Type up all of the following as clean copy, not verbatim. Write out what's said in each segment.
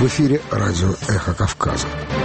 эфире радио «Эхо Кавказа».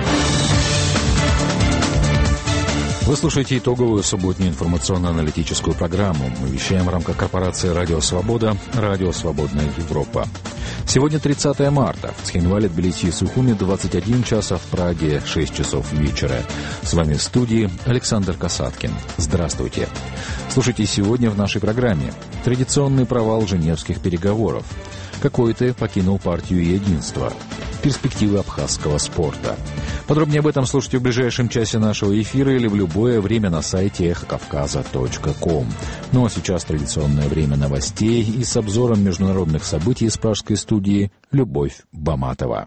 Вы слушаете итоговую субботнюю информационно-аналитическую программу. Мы вещаем в рамках корпорации «Радио Свобода», «Радио Свободная Европа». Сегодня 30 марта. В Цхинвале, Тбилиси и Сухуми 21 час, а в Праге 6 часов вечера. С вами в студии Александр Касаткин. Здравствуйте. Слушайте сегодня в нашей программе. Традиционный провал женевских переговоров. Кокойте покинул партию «Единство». Перспективы абхазского спорта. Подробнее об этом слушайте в ближайшем часе нашего эфира или в любое время на сайте эхокавказа.ком. Ну а сейчас традиционное время новостей и с обзором международных событий из пражской студии Любовь Баматова.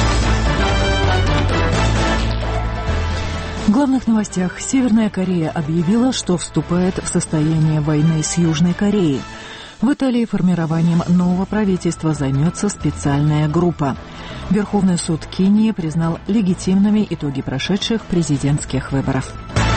В главных новостях. Северная Корея объявила, что вступает в состояние войны с Южной Кореей. В Италии формированием нового правительства займется специальная группа. Верховный суд Кении признал легитимными итоги прошедших президентских выборов.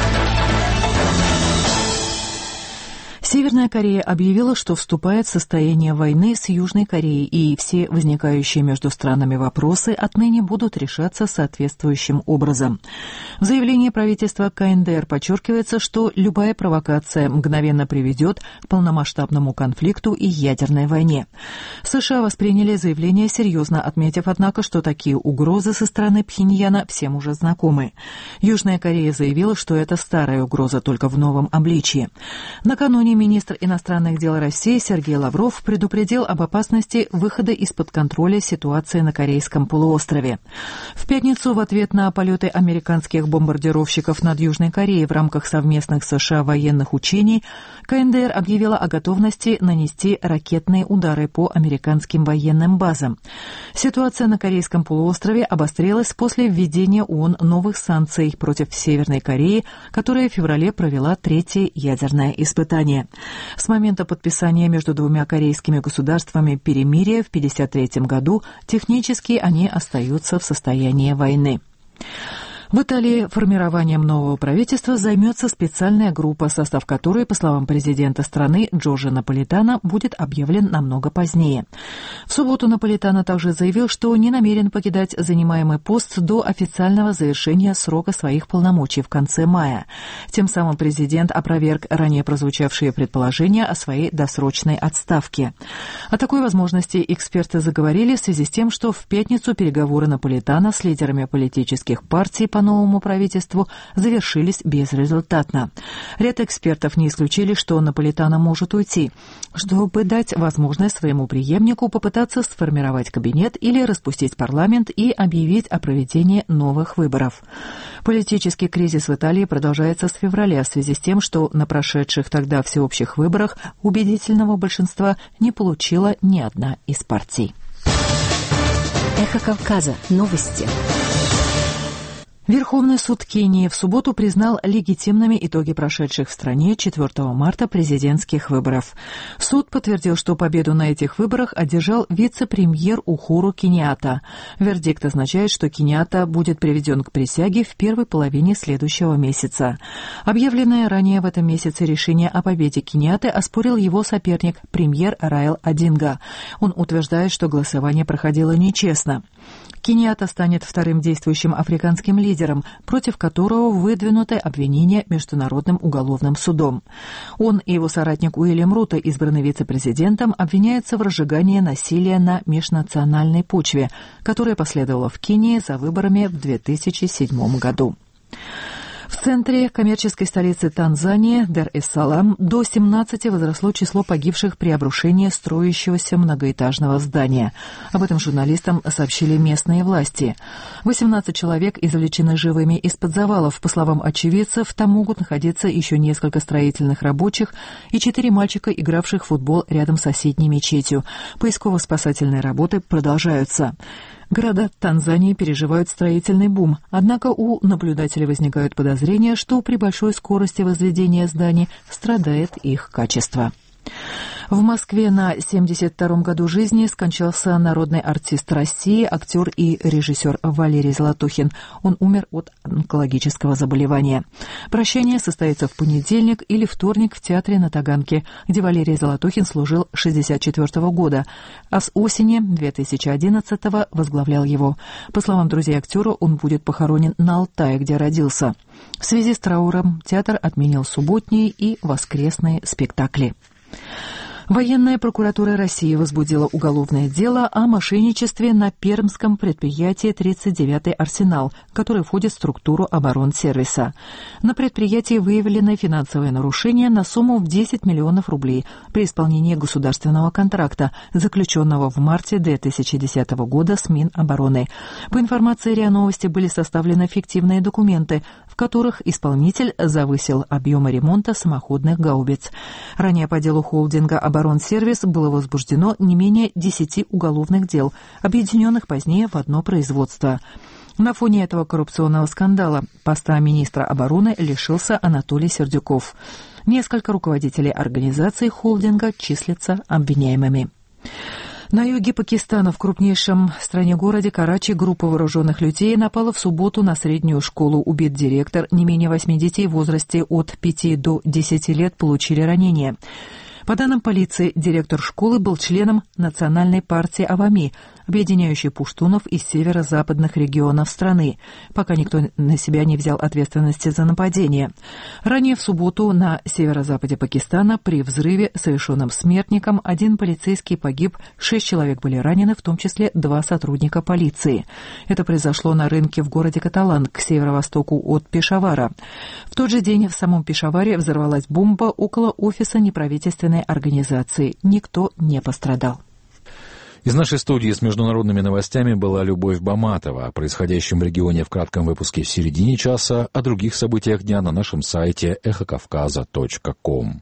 Северная Корея объявила, что вступает в состояние войны с Южной Кореей, и все возникающие между странами вопросы отныне будут решаться соответствующим образом. В заявлении правительства КНДР подчеркивается, что любая провокация мгновенно приведет к полномасштабному конфликту и ядерной войне. США восприняли заявление серьезно, отметив, однако, что такие угрозы со стороны Пхеньяна всем уже знакомы. Южная Корея заявила, что это старая угроза, только в новом обличии. Накануне министр иностранных дел России Сергей Лавров предупредил об опасности выхода из-под контроля ситуации на Корейском полуострове. В пятницу в ответ на полеты американских бомбардировщиков над Южной Кореей в рамках совместных США военных учений КНДР объявила о готовности нанести ракетные удары по американским военным базам. Ситуация на Корейском полуострове обострилась после введения ООН новых санкций против Северной Кореи, которая в феврале провела третье ядерное испытание. С момента подписания между двумя корейскими государствами перемирия в 1953 году технически они остаются в состоянии войны. В Италии формированием нового правительства займется специальная группа, состав которой, по словам президента страны Джорджа Наполитано, будет объявлен намного позднее. В субботу Наполитано также заявил, что не намерен покидать занимаемый пост до официального завершения срока своих полномочий в конце мая. Тем самым президент опроверг ранее прозвучавшие предположения о своей досрочной отставке. О такой возможности эксперты заговорили в связи с тем, что в пятницу переговоры Наполитано с лидерами политических партий по новому правительству завершились безрезультатно. Ряд экспертов не исключили, что Наполитано может уйти, чтобы дать возможность своему преемнику попытаться сформировать кабинет или распустить парламент и объявить о проведении новых выборов. Политический кризис в Италии продолжается с февраля в связи с тем, что на прошедших тогда всеобщих выборах убедительного большинства не получила ни одна из партий. Эхо Кавказа. Новости. Верховный суд Кении в субботу признал легитимными итоги прошедших в стране 4 марта президентских выборов. Суд подтвердил, что победу на этих выборах одержал вице-премьер Ухуру Кеньятта. Вердикт означает, что Кеньятта будет приведен к присяге в первой половине следующего месяца. Объявленное ранее в этом месяце решение о победе Кеньятты оспорил его соперник, премьер Райл Одинга. Он утверждает, что голосование проходило нечестно. Кеньятта станет вторым действующим африканским лидером, против которого выдвинуты обвинения Международным уголовным судом. Он и его соратник Уильям Руто, избранный вице-президентом, обвиняются в разжигании насилия на межнациональной почве, которое последовало в Кении за выборами в 2007 году. В центре коммерческой столицы Танзании, Дар-эс-Салам, до 17 возросло число погибших при обрушении строящегося многоэтажного здания. Об этом журналистам сообщили местные власти. 18 человек извлечены живыми из-под завалов. По словам очевидцев, там могут находиться еще несколько строительных рабочих и 4 мальчика, игравших в футбол рядом с соседней мечетью. Поисково-спасательные работы продолжаются. Города Танзании переживают строительный бум, однако у наблюдателей возникают подозрения, что при большой скорости возведения зданий страдает их качество. В Москве на 72-м году жизни скончался народный артист России, актер и режиссер Валерий Золотухин. Он умер от онкологического заболевания. Прощание состоится в понедельник или вторник в театре на Таганке, где Валерий Золотухин служил с 1964 года, а с осени 2011 возглавлял его. По словам друзей актера, он будет похоронен на Алтае, где родился. В связи с трауром театр отменил субботние и воскресные спектакли. Военная прокуратура России возбудила уголовное дело о мошенничестве на пермском предприятии «39-й Арсенал», который входит в структуру оборонсервиса. На предприятии выявлены финансовые нарушения на сумму в 10 миллионов рублей при исполнении государственного контракта, заключенного в марте 2010 года с Минобороны. По информации РИА Новости были составлены фиктивные документы, в которых исполнитель завысил объемы ремонта самоходных гаубиц. Ранее по делу холдинга «Оборонсервис» было возбуждено не менее 10 уголовных дел, объединенных позднее в одно производство. На фоне этого коррупционного скандала поста министра обороны лишился Анатолий Сердюков. Несколько руководителей организации холдинга числятся обвиняемыми. На юге Пакистана, в крупнейшем стране-городе Карачи, группа вооруженных людей напала в субботу на среднюю школу. Убит директор, не менее 8 детей в возрасте от 5 до 10 лет получили ранения. По данным полиции, директор школы был членом Национальной партии Авами, объединяющей пуштунов из северо-западных регионов страны, пока никто на себя не взял ответственности за нападение. Ранее в субботу на северо-западе Пакистана при взрыве, совершенном смертником, 1 полицейский погиб, 6 человек были ранены, в том числе 2 сотрудника полиции. Это произошло на рынке в городе Каталан, к северо-востоку от Пешавара. В тот же день в самом Пешаваре взорвалась бомба около офиса неправительственной организации. Никто не пострадал. Из нашей студии с международными новостями была Любовь Баматова. О происходящем в регионе в кратком выпуске в середине часа, о других событиях дня на нашем сайте эхокавказа.ком.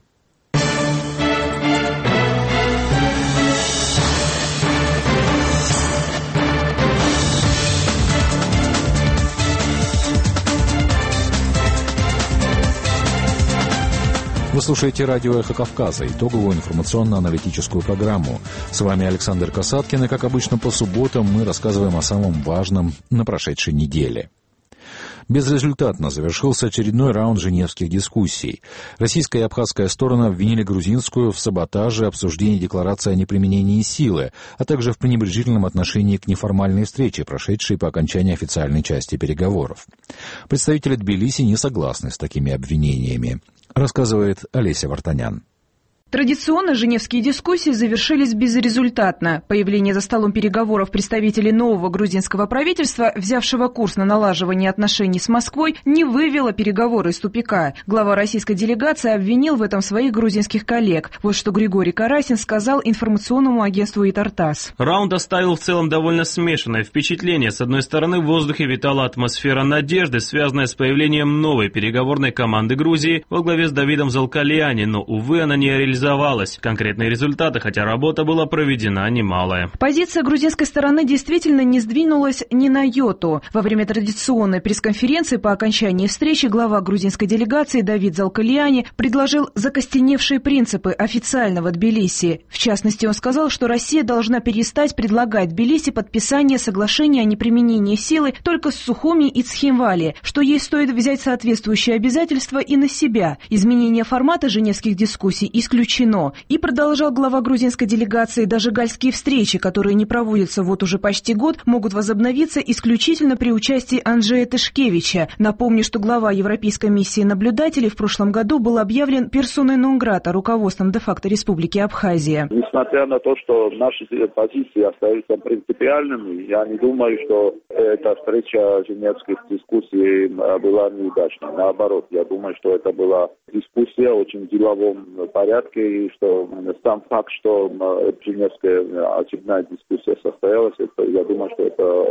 Вы слушаете радио «Эхо Кавказа», итоговую информационно-аналитическую программу. С вами Александр Касаткин, и, как обычно, по субботам мы рассказываем о самом важном на прошедшей неделе. Безрезультатно завершился очередной раунд женевских дискуссий. Российская и абхазская стороны обвинили грузинскую в саботаже, обсуждении декларации о неприменении силы, а также в пренебрежительном отношении к неформальной встрече, прошедшей по окончании официальной части переговоров. Представители Тбилиси не согласны с такими обвинениями, рассказывает Олеся Вартанян. Традиционно женевские дискуссии завершились безрезультатно. Появление за столом переговоров представителей нового грузинского правительства, взявшего курс на налаживание отношений с Москвой, не вывело переговоры из тупика. Глава российской делегации обвинил в этом своих грузинских коллег. Вот что Григорий Карасин сказал информационному агентству ИТАР-ТАСС. Раунд оставил в целом довольно смешанное впечатление. С одной стороны, в воздухе витала атмосфера надежды, связанная с появлением новой переговорной команды Грузии во главе с Давидом Залкалиани, но, увы, она не реализовалась. Конкретные результаты, хотя работа была проведена немалая. Позиция грузинской стороны действительно не сдвинулась ни на йоту. Во время традиционной пресс-конференции по окончании встречи глава грузинской делегации Давид Залкалиани предложил закостеневшие принципы официального Тбилиси. В частности, он сказал, что Россия должна перестать предлагать Тбилиси подписание соглашения о неприменении силы только с Сухуми и Цхинвали, что ей стоит взять соответствующие обязательства и на себя. Изменение формата женевских дискуссий исключено. И продолжал глава грузинской делегации: даже гальские встречи, которые не проводятся вот уже почти год, могут возобновиться исключительно при участии Анджея Тышкевича. Напомню, что глава Европейской миссии наблюдателей в прошлом году был объявлен персоной нон-грата руководством де-факто Республики Абхазия. Несмотря на то, что наши позиции остаются принципиальными, я не думаю, что эта встреча женевских дискуссий была неудачной. Наоборот, я думаю, что это была дискуссия в очень деловом порядке, и что сам факт, что женевская очередная дискуссия состоялась, я думаю, что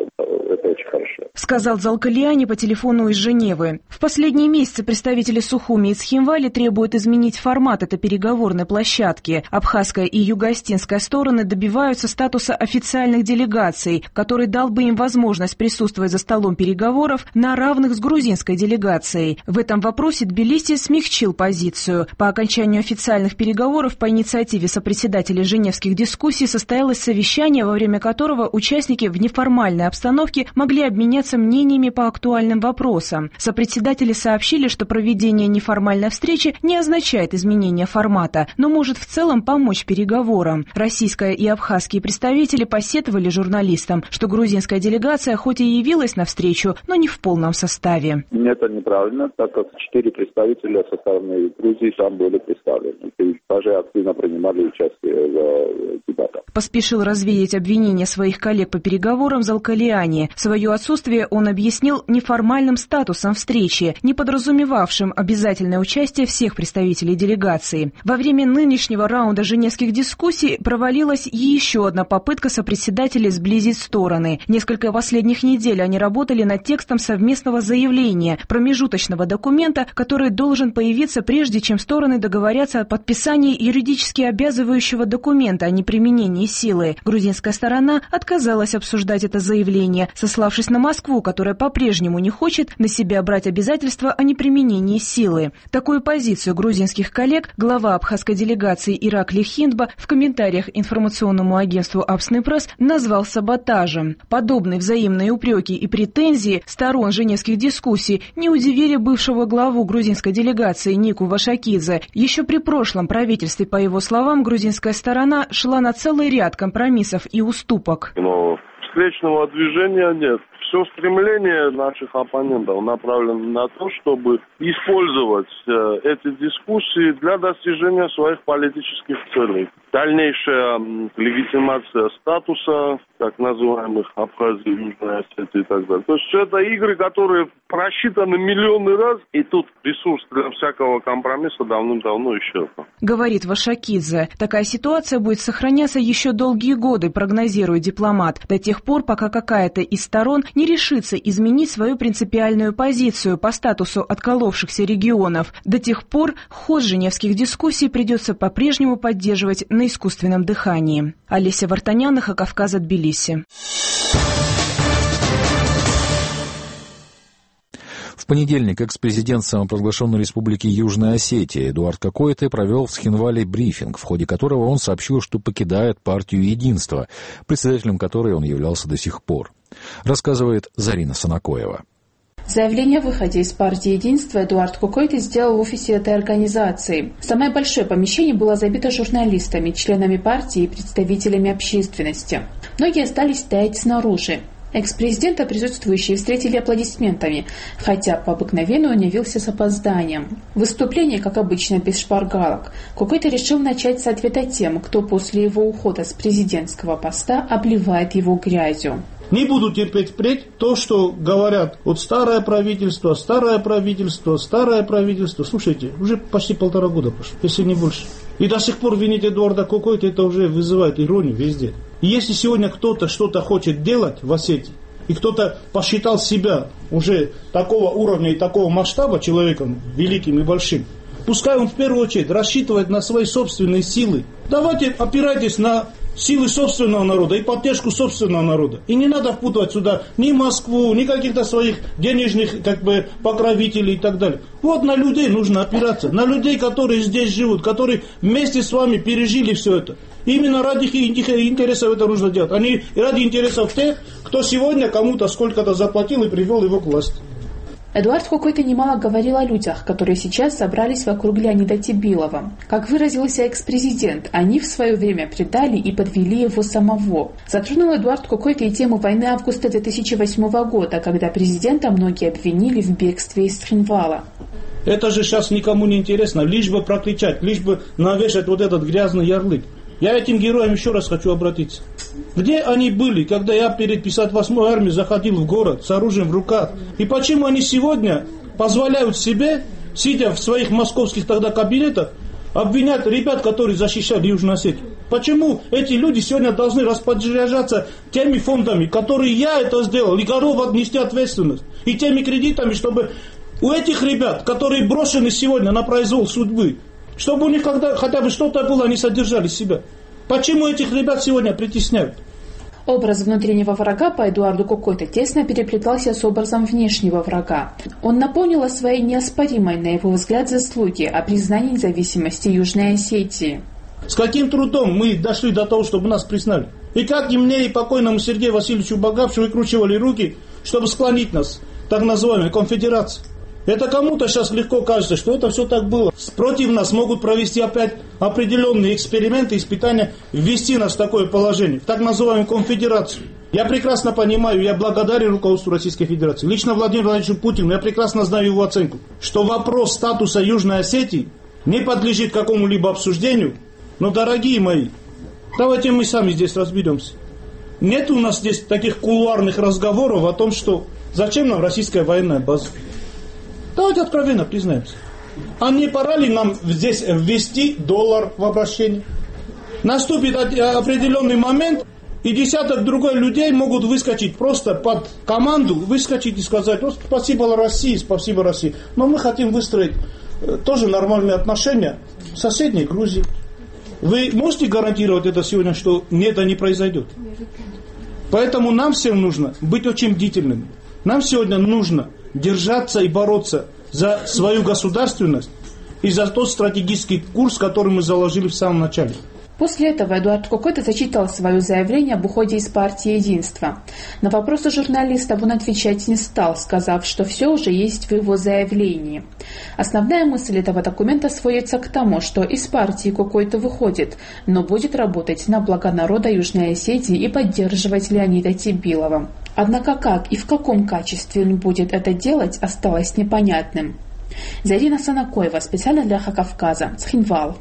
это очень хорошо. Сказал Залкалиани по телефону из Женевы. В последние месяцы представители Сухуми и Цхинвали требуют изменить формат этой переговорной площадки. Абхазская и юго-остинская стороны добиваются статуса официальных делегаций, который дал бы им возможность присутствовать за столом переговоров на равных с грузинской делегацией. В этом вопросе Тбилиси смягчил позицию. По окончанию официальных переговоров переговоров по инициативе сопредседателей женевских дискуссий состоялось совещание, во время которого участники в неформальной обстановке могли обменяться мнениями по актуальным вопросам. Сопредседатели сообщили, что проведение неформальной встречи не означает изменение формата, но может в целом помочь переговорам. Российская и абхазские представители посетовали журналистам, что грузинская делегация хоть и явилась на встречу, но не в полном составе. Это неправильно, так как 4 представителя со стороны Грузии там были представлены и даже активно принимали участие в дебатах. Поспешил развеять обвинения своих коллег по переговорам Залкалиани. Свое отсутствие он объяснил неформальным статусом встречи, не подразумевавшим обязательное участие всех представителей делегации. Во время нынешнего раунда женевских дискуссий провалилась еще одна попытка сопредседателей сблизить стороны. Несколько последних недель они работали над текстом совместного заявления, промежуточного документа, который должен появиться прежде, чем стороны договорятся о подписании юридически обязывающего документа о неприменении силы. Грузинская сторона отказалась обсуждать это заявление, сославшись на Москву, которая по-прежнему не хочет на себя брать обязательства о неприменении силы. Такую позицию грузинских коллег глава абхазской делегации Иракли Хиндба в комментариях информационному агентству Апснепресс назвал саботажем. Подобные взаимные упреки и претензии сторон женевских дискуссий не удивили бывшего главу грузинской делегации Нику Вашакидзе. Еще при прошлом правительстве, по его словам, грузинская сторона шла на целый ряд компромиссов и уступок. Но встречного движения нет. Все стремление наших оппонентов направлено на то, чтобы использовать эти дискуссии для достижения своих политических целей. Дальнейшая легитимация статуса так называемых Абхазии, Южной Осетии и так далее. То есть это игры, которые просчитаны миллионы раз, и тут ресурс для всякого компромисса давным-давно исчерпан. Говорит Вашакидзе, такая ситуация будет сохраняться еще долгие годы, прогнозирует дипломат, до тех пор, пока какая-то из сторон не решится изменить свою принципиальную позицию по статусу отколовшихся регионов. До тех пор ход женевских дискуссий придется по-прежнему поддерживать на искусственном дыхании. Олеся Вартанян, Кавказ, Тбилиси. В понедельник экс-президент самопровозглашенной республики Южная Осетия Эдуард Кокойте провел в Схинвале брифинг, в ходе которого он сообщил, что покидает партию «Единство», председателем которой он являлся до сих пор. Рассказывает Зарина Санакоева. Заявление о выходе из партии «Единство» Эдуард Кокойте сделал в офисе этой организации. Самое большое помещение было забито журналистами, членами партии и представителями общественности. Многие остались стоять снаружи. Экс-президента присутствующие встретили аплодисментами, хотя по обыкновению он явился с опозданием. Выступление, как обычно, без шпаргалок. Кокойте решил начать с ответа тем, кто после его ухода с президентского поста обливает его грязью. Не буду терпеть впредь то, что говорят, вот старое правительство. Слушайте, уже почти 1,5 года прошло, если не больше. И до сих пор винить Эдуарда Кокойте, это уже вызывает иронию везде. И если сегодня кто-то что-то хочет делать в Осетии, и кто-то посчитал себя уже такого уровня и такого масштаба человеком великим и большим, пускай он в первую очередь рассчитывает на свои собственные силы. Давайте опирайтесь на силы собственного народа и поддержку собственного народа. И не надо впутывать сюда ни Москву, ни каких-то своих денежных покровителей и так далее. Вот на людей нужно опираться. На людей, которые здесь живут, которые вместе с вами пережили все это. Именно ради их интересов это нужно делать. А не ради интересов тех, кто сегодня кому-то сколько-то заплатил и привел его к власти. Эдуард Кокойте немало говорил о людях, которые сейчас собрались вокруг Леонида Тибилова. Как выразился экс-президент, они в свое время предали и подвели его самого. Затронул Эдуард Кокойте и тему войны августа 2008 года, когда президента многие обвинили в бегстве из Схинвала. Это же сейчас никому не интересно, лишь бы прокричать, лишь бы навешать вот этот грязный ярлык. Я этим героям еще раз хочу обратиться. Где они были, когда я перед 58-й армией заходил в город с оружием в руках? И почему они сегодня позволяют себе, сидя в своих московских тогда кабинетах, обвинять ребят, которые защищали Южную Осетию? Почему эти люди сегодня должны распоряжаться теми фондами, которые я это сделал, и готов отнести ответственность, и теми кредитами, чтобы у этих ребят, которые брошены сегодня на произвол судьбы, чтобы у них хотя бы что-то было, они содержали себя. Почему этих ребят сегодня притесняют? Образ внутреннего врага по Эдуарду Кокойто тесно переплетался с образом внешнего врага. Он напомнил о своей неоспоримой, на его взгляд, заслуге о признании независимости Южной Осетии. С каким трудом мы дошли до того, чтобы нас признали? И как и мне, и покойному Сергею Васильевичу Багапшу выкручивали руки, чтобы склонить нас, так называемой конфедерации. Это кому-то сейчас легко кажется, что это все так было. Против нас могут провести опять определенные эксперименты, испытания, ввести нас в такое положение, в так называемую конфедерацию. Я прекрасно понимаю, я благодарен руководству Российской Федерации. Лично Владимиру Владимировичу Путину, я прекрасно знаю его оценку, что вопрос статуса Южной Осетии не подлежит какому-либо обсуждению. Но, дорогие мои, давайте мы сами здесь разберемся. Нет у нас здесь таких кулуарных разговоров о том, что зачем нам российская военная база. Давайте откровенно признаемся. А не пора ли нам здесь ввести доллар в обращение? Наступит определенный момент, и десяток другой людей могут выскочить просто под команду, выскочить и сказать: спасибо России, спасибо России. Но мы хотим выстроить тоже нормальные отношения с соседней Грузией. Вы можете гарантировать это сегодня, что это не произойдет? Поэтому нам всем нужно быть очень бдительными. Нам сегодня нужно держаться и бороться за свою государственность и за тот стратегический курс, который мы заложили в самом начале. После этого Эдуард Кокойто зачитал свое заявление об уходе из партии «Единство». На вопросы журналистов он отвечать не стал, сказав, что все уже есть в его заявлении. Основная мысль этого документа сводится к тому, что из партии Кокойто выходит, но будет работать на благо народа Южной Осетии и поддерживать Леонида Тибилова. Однако как и в каком качестве он будет это делать, осталось непонятным. Зарина Санакоева, специально для Эхо Кавказа, Цхинвал.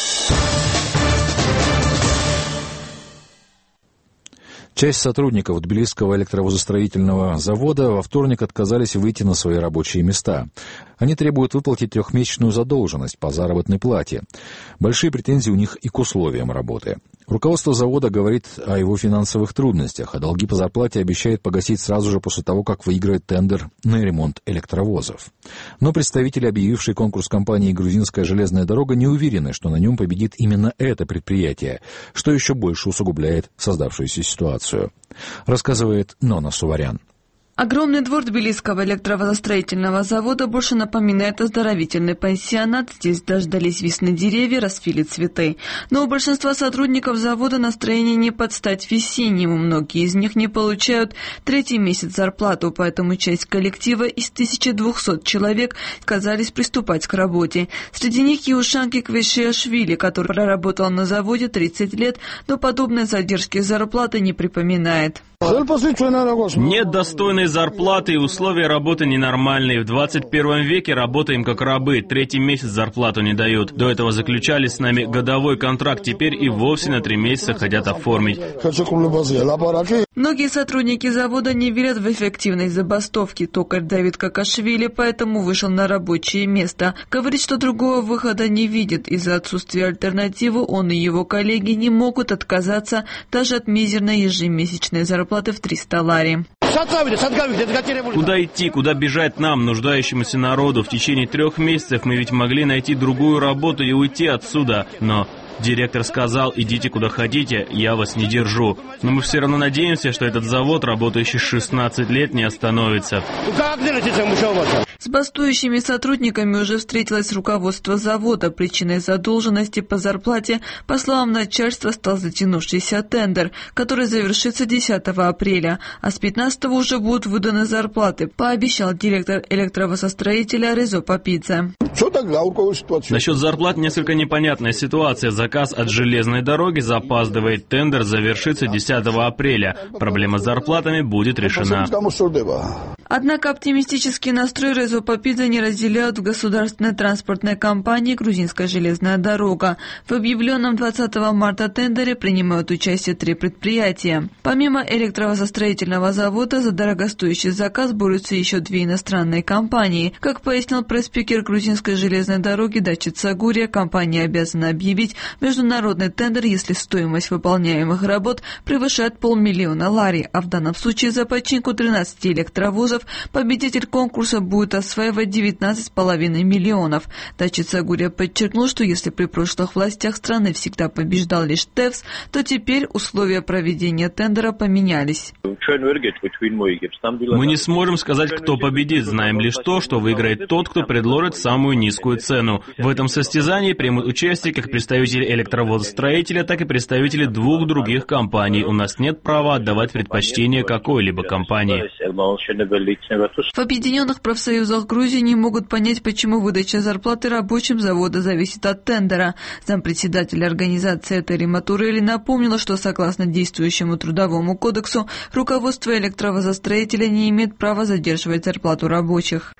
Часть сотрудников Тбилисского электровозостроительного завода во вторник отказались выйти на свои рабочие места. Они требуют выплатить трехмесячную задолженность по заработной плате. Большие претензии у них и к условиям работы. Руководство завода говорит о его финансовых трудностях, а долги по зарплате обещает погасить сразу же после того, как выиграет тендер на ремонт электровозов. Но представители, объявившей конкурс компании «Грузинская железная дорога», не уверены, что на нем победит именно это предприятие, что еще больше усугубляет создавшуюся ситуацию. Рассказывает Нона Суварян. Огромный двор Тбилисского электровозостроительного завода больше напоминает оздоровительный пансионат. Здесь дождались весны деревья, расцвели цветы. Но у большинства сотрудников завода настроение не под стать весеннему. Многие из них не получают третий месяц зарплату, поэтому часть коллектива из 1200 человек отказались приступать к работе. Среди них Юшанки Квешиашвили, который проработал на заводе 30 лет, но подобной задержки зарплаты не припоминает. Нет достойной зарплаты и условия работы ненормальные. В 21 веке работаем как рабы. Третий месяц зарплату не дают. До этого заключали с нами годовой контракт. Теперь и вовсе на 3 месяца хотят оформить. Многие сотрудники завода не верят в эффективность забастовки. Токарь Давид Какашвили поэтому вышел на рабочее место. Говорит, что другого выхода не видит. Из-за отсутствия альтернативы он и его коллеги не могут отказаться даже от мизерной ежемесячной зарплаты в 300 лари. Куда идти, куда бежать нам, нуждающемуся народу? В течение 3 месяцев мы ведь могли найти другую работу и уйти отсюда. Но директор сказал: идите куда хотите, я вас не держу. Но мы все равно надеемся, что этот завод, работающий 16 лет, не остановится. С бастующими сотрудниками уже встретилось руководство завода. Причиной задолженности по зарплате, по словам начальства, стал затянувшийся тендер, который завершится 10 апреля, а с 15 уже будут выданы зарплаты, пообещал директор электровозостроителя Резо Папидзе. Насчет зарплат несколько непонятная ситуация. Заказ от железной дороги запаздывает, тендер завершится 10 апреля. Проблема с зарплатами будет решена. Однако оптимистический настрой Резо Папидзе не разделяют в государственной транспортной компании «Грузинская железная дорога». В объявленном 20 марта тендере принимают участие 3 предприятия. Помимо электровозостроительного завода, за дорогостоящий заказ борются еще 2 иностранные компании. Как пояснил пресс-спикер «Грузинской железной дороги» Дачит Сагурия, компания обязана объявить международный тендер, если стоимость выполняемых работ превышает 500 000 лари, а в данном случае за починку 13 электровозов победитель конкурса будет осваивать 19,5 миллионов. Дачи Цагурия подчеркнул, что если при прошлых властях страны всегда побеждал лишь ТЭВС, то теперь условия проведения тендера поменялись. Мы не сможем сказать, кто победит, знаем лишь то, что выиграет тот, кто предложит самую низкую цену. В этом состязании примут участие как представители электровозостроителя, так и представители двух других компаний. У нас нет права отдавать предпочтение какой-либо компании. В Объединенных профсоюзах Грузии не могут понять, почему выдача зарплаты рабочим завода зависит от тендера. Зампредседатель организации Этери Матурели напомнила, что согласно действующему трудовому кодексу руководство электровозостроителя не имеет права задерживать зарплату рабочих.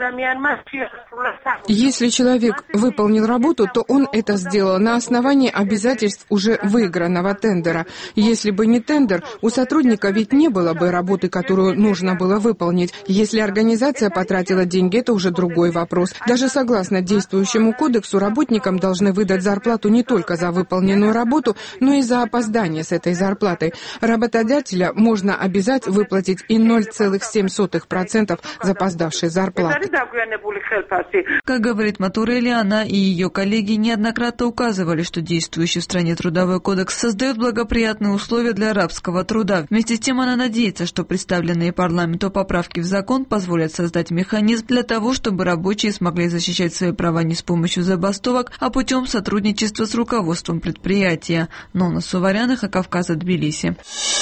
Если человек выполнил работу, то он это сделал на основании обязательств уже выигранного тендера. Если бы не тендер, у сотрудника ведь не было бы работы, которую нужно было выполнить. Если организация потратила деньги, это уже другой вопрос. Даже согласно действующему кодексу, работникам должны выдать зарплату не только за выполненную работу, но и за опоздание с этой зарплатой. Работодателя можно обязать выплатить и 0,7% запоздавшей зарплаты. Как говорит Матурели, она и ее коллеги неоднократно указывали, что действующий в стране трудовой кодекс создает благоприятные условия для рабского труда. Вместе с тем она надеется, что представленные парламенту поправки в закон позволят создать механизм для того, чтобы рабочие смогли защищать свои права не с помощью забастовок, а путем сотрудничества с руководством предприятия. Нона Суваряна, Кавказа, Тбилиси.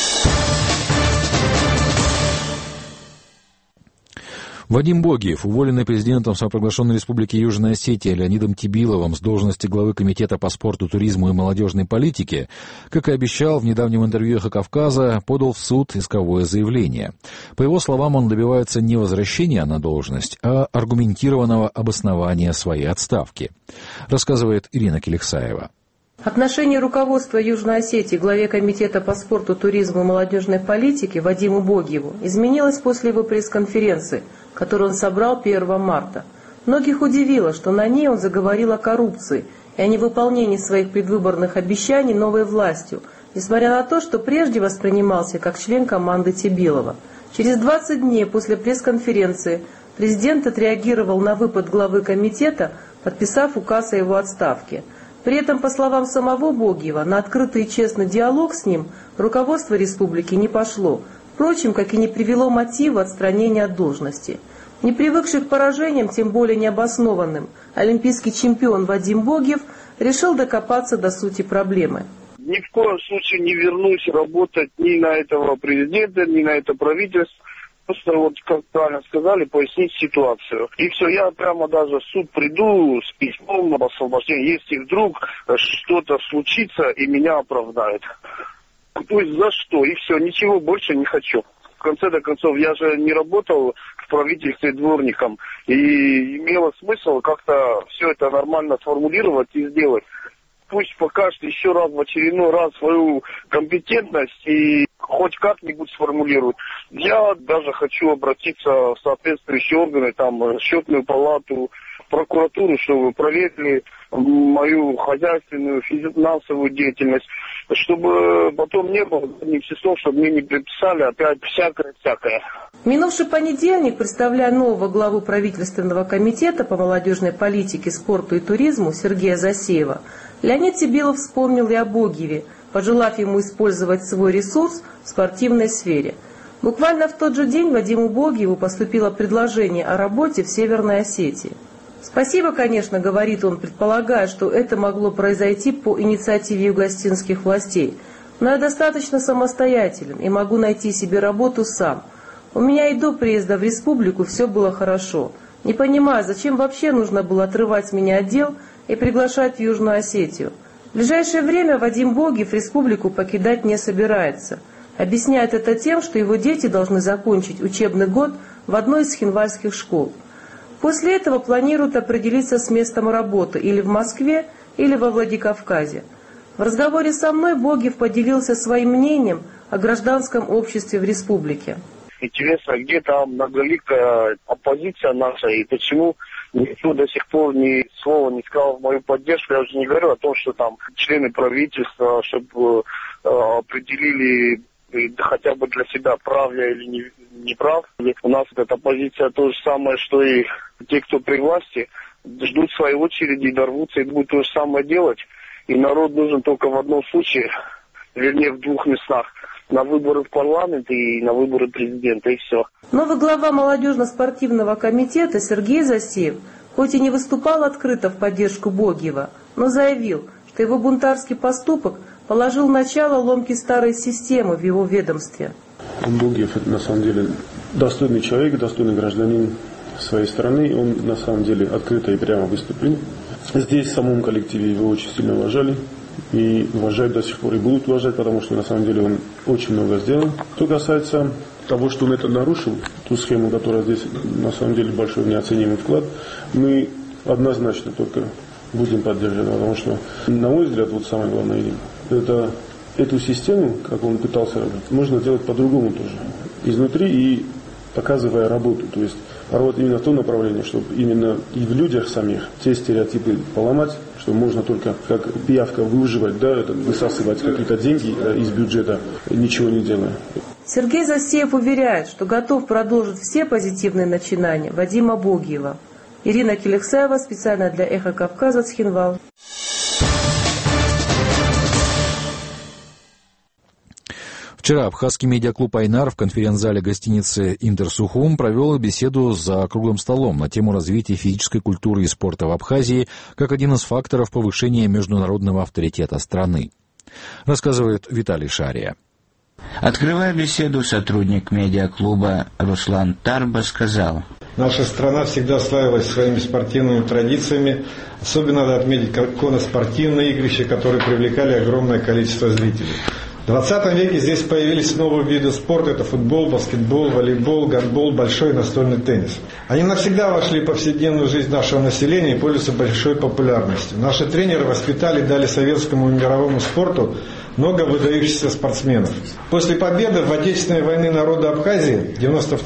Вадим Богиев, уволенный президентом самопровозглашенной республики Южная Осетия Леонидом Тибиловым с должности главы Комитета по спорту, туризму и молодежной политике, как и обещал в недавнем интервью «Эхо Кавказа», подал в суд исковое заявление. По его словам, он добивается не возвращения на должность, а аргументированного обоснования своей отставки, рассказывает Ирина Келексаева. Отношение руководства Южной Осетии к главе Комитета по спорту, туризму и молодежной политике Вадиму Богиеву изменилось после его пресс-конференции, которую он собрал 1 марта. Многих удивило, что на ней он заговорил о коррупции и о невыполнении своих предвыборных обещаний новой властью, несмотря на то, что прежде воспринимался как член команды Тибилова. Через 20 дней после пресс-конференции президент отреагировал на выпад главы комитета, подписав указ о его отставке. При этом, по словам самого Богиева, на открытый и честный диалог с ним руководство республики не пошло, впрочем, как и не привело мотива отстранения от должности. Не привыкший к поражениям, тем более необоснованным, олимпийский чемпион Вадим Богиев решил докопаться до сути проблемы. Ни в коем случае не вернусь работать ни на этого президента, ни на это правительство. Просто вот, как правильно сказали, пояснить ситуацию. И все, я прямо даже в суд приду с письмом об освобождении, если вдруг что-то случится и меня оправдают. То есть за что? И все, ничего больше не хочу. В конце-то концов, я же не работал в правительстве дворником. И имело смысл как-то все это нормально сформулировать и сделать. Пусть покажет еще раз, в очередной раз свою компетентность и хоть как-нибудь сформулирует. Я даже хочу обратиться в соответствующие органы, там, счетную палату, прокуратуру, чтобы проверили мою хозяйственную, финансовую деятельность, чтобы потом не было ни часов, чтобы мне не приписали опять всякое. Минувший понедельник, представляя нового главу правительственного комитета по молодежной политике, спорту и туризму Сергея Засеева, Леонид Тибилов вспомнил и о Богиеве, пожелав ему использовать свой ресурс в спортивной сфере. Буквально в тот же день Вадиму Богиеву поступило предложение о работе в Северной Осетии. «Спасибо, конечно, — говорит он, предполагая, что это могло произойти по инициативе югостинских властей, но я достаточно самостоятелен и могу найти себе работу сам. У меня и до приезда в республику все было хорошо. Не понимаю, зачем вообще нужно было отрывать меня от дел и приглашать в Южную Осетию. В ближайшее время Вадим Богиев республику покидать не собирается. Объясняет это тем, что его дети должны закончить учебный год в одной из хинвальских школ. После этого планируют определиться с местом работы или в Москве, или во Владикавказе. В разговоре со мной Богиев поделился своим мнением о гражданском обществе в республике. Интересно, где там многоликая оппозиция наша и почему никто до сих пор ни слова не сказал в мою поддержку. Я уже не говорю о том, что там члены правительства, чтобы определили и хотя бы для себя, прав я или не прав. У нас эта позиция то же самое, что и те, кто при власти, ждут своей очереди, дорвутся и будут то же самое делать. И народ нужен только в одном случае, вернее в двух местах. На выборы в парламент и на выборы президента, и все. Новый глава молодежно-спортивного комитета Сергей Засеев, хоть и не выступал открыто в поддержку Богиева, но заявил, что его бунтарский поступок положил начало ломке старой системы в его ведомстве. Богиев, это на самом деле достойный человек, достойный гражданин своей страны. Он на самом деле открыто и прямо выступил. Здесь в самом коллективе его очень сильно уважали. И уважают до сих пор, и будут уважать, потому что на самом деле он очень много сделал. Что касается того, что он это нарушил, ту схему, которая здесь на самом деле большой неоценимый вклад, мы однозначно только будем поддерживать, потому что, на мой взгляд, вот самое главное, это эту систему, как он пытался работать, можно сделать по-другому тоже. Изнутри и показывая работу, то есть работать именно в том направлении, чтобы именно и в людях самих те стереотипы поломать, что можно только как пиявка выуживать, да, высасывать какие-то деньги из бюджета, ничего не делая. Сергей Засеев уверяет, что готов продолжить все позитивные начинания Вадима Богиева. Ирина Келексаева, специально для «Эхо Кавказа», Цхинвал. Вчера абхазский медиаклуб «Айнар» в конференц-зале гостиницы «Интерсухум» провел беседу за круглым столом на тему развития физической культуры и спорта в Абхазии как один из факторов повышения международного авторитета страны. Рассказывает Виталий Шария. Открывая беседу, сотрудник медиаклуба Руслан Тарба сказал: «Наша страна всегда славилась своими спортивными традициями. Особенно надо отметить конно-спортивные игрища, которые привлекали огромное количество зрителей. В 20 веке здесь появились новые виды спорта. Это футбол, баскетбол, волейбол, гандбол, большой и настольный теннис. Они навсегда вошли в повседневную жизнь нашего населения и пользуются большой популярностью. Наши тренеры воспитали и дали советскому и мировому спорту много выдающихся спортсменов. После победы в Отечественной войне народа Абхазии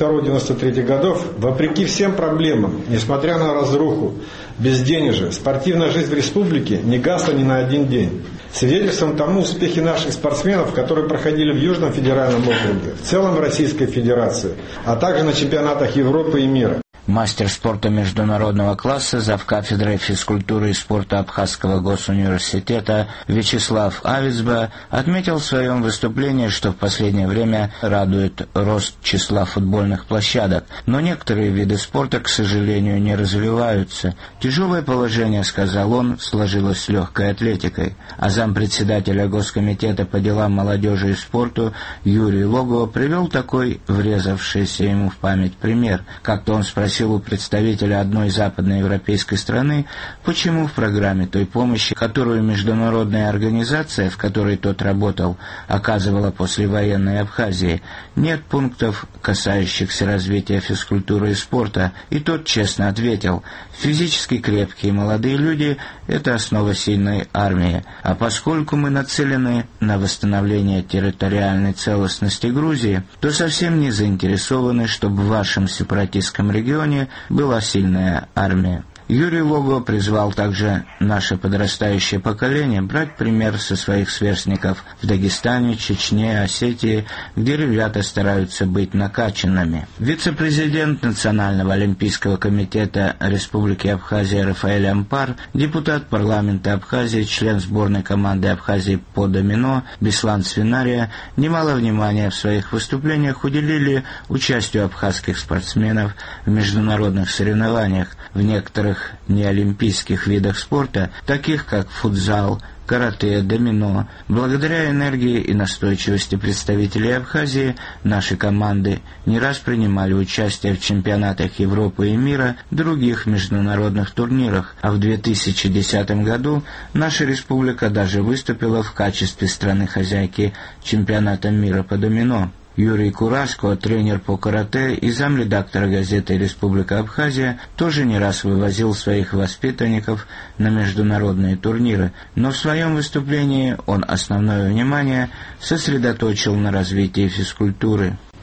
92-93 годов, вопреки всем проблемам, несмотря на разруху, безденежье, спортивная жизнь в республике не гасла ни на один день. Свидетельством тому успехи наших спортсменов, которые проходили в Южном федеральном округе, в целом в Российской Федерации, а также на чемпионатах Европы и мира. Мастер спорта международного класса, завкафедрой физкультуры и спорта Абхазского госуниверситета Вячеслав Авицба отметил в своем выступлении, что в последнее время радует рост числа футбольных площадок, но некоторые виды спорта, к сожалению, не развиваются. Тяжелое положение, сказал он, сложилось с легкой атлетикой. А зампредседателя Госкомитета по делам молодежи и спорту Юрий Лого привел такой врезавшийся ему в память пример. Как-то он спросил у представителя одной западноевропейской страны, почему в программе той помощи, которую международная организация, в которой тот работал, оказывала послевоенной Абхазии, нет пунктов, касающихся развития физкультуры и спорта, и тот честно ответил: физически крепкие молодые люди – это основа сильной армии, а поскольку мы нацелены на восстановление территориальной целостности Грузии, то совсем не заинтересованы, чтобы в вашем сепаратистском регионе была сильная армия. Юрий Лого призвал также наше подрастающее поколение брать пример со своих сверстников в Дагестане, Чечне, Осетии, где ребята стараются быть накачанными. Вице-президент Национального олимпийского комитета Республики Абхазия Рафаэль Ампар, депутат парламента Абхазии, член сборной команды Абхазии по домино Беслан Свинария немало внимания в своих выступлениях уделили участию абхазских спортсменов в международных соревнованиях, в некоторых неолимпийских видах спорта, таких как футзал, карате, домино. Благодаря энергии и настойчивости представителей Абхазии наши команды не раз принимали участие в чемпионатах Европы и мира, других международных турнирах, а в 2010 году наша республика даже выступила в качестве страны-хозяйки чемпионата мира по домино. Юрий Кураско, тренер по карате и замредактора газеты «Республика Абхазия», тоже не раз вывозил своих воспитанников на международные турниры, но в своем выступлении он основное внимание сосредоточил на развитии физкультуры.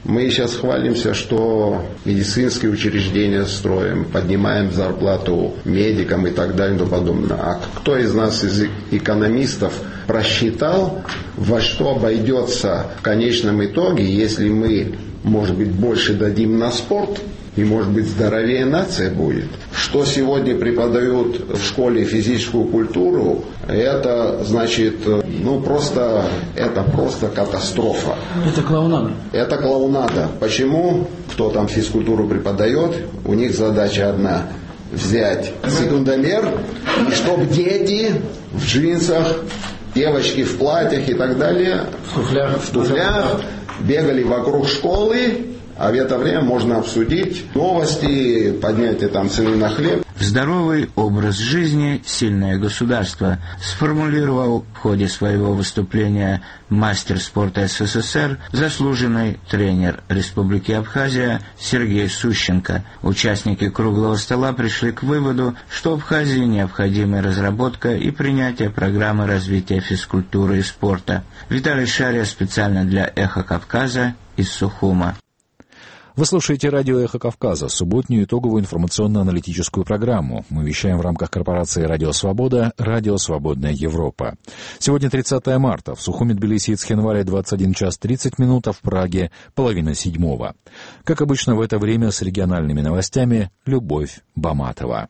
Мы сейчас хвалимся, что медицинские учреждения строим, поднимаем зарплату медикам и так далее и тому подобное. А кто из нас, из экономистов, просчитал, во что обойдется в конечном итоге, если мы, может быть, больше дадим на спорт, и, может быть, здоровее нация будет. Что сегодня преподают в школе физическую культуру, это, значит, просто катастрофа. Это клоунада. Это клоунада. Почему? Кто там физкультуру преподает, у них задача одна – взять секундомер, и чтобы дети в джинсах, девочки в платьях и так далее, в туфлях бегали вокруг школы. А в это время можно обсудить новости, поднятие там цены на хлеб. Здоровый образ жизни – сильное государство, сформулировал в ходе своего выступления мастер спорта СССР, заслуженный тренер Республики Абхазия Сергей Сущенко. Участники круглого стола пришли к выводу, что Абхазии необходима разработка и принятие программы развития физкультуры и спорта. Виталий Шария специально для «Эхо Кавказа» из Сухума. Вы слушаете радио «Эхо Кавказа», субботнюю итоговую информационно-аналитическую программу. Мы вещаем в рамках корпорации «Радио Свобода», «Радио Свободная Европа». Сегодня 30 марта. В Сухуми, Тбилиси и Цхинвале 21 час 30 минут, а в Праге половина седьмого. Как обычно в это время с региональными новостями Любовь Баматова.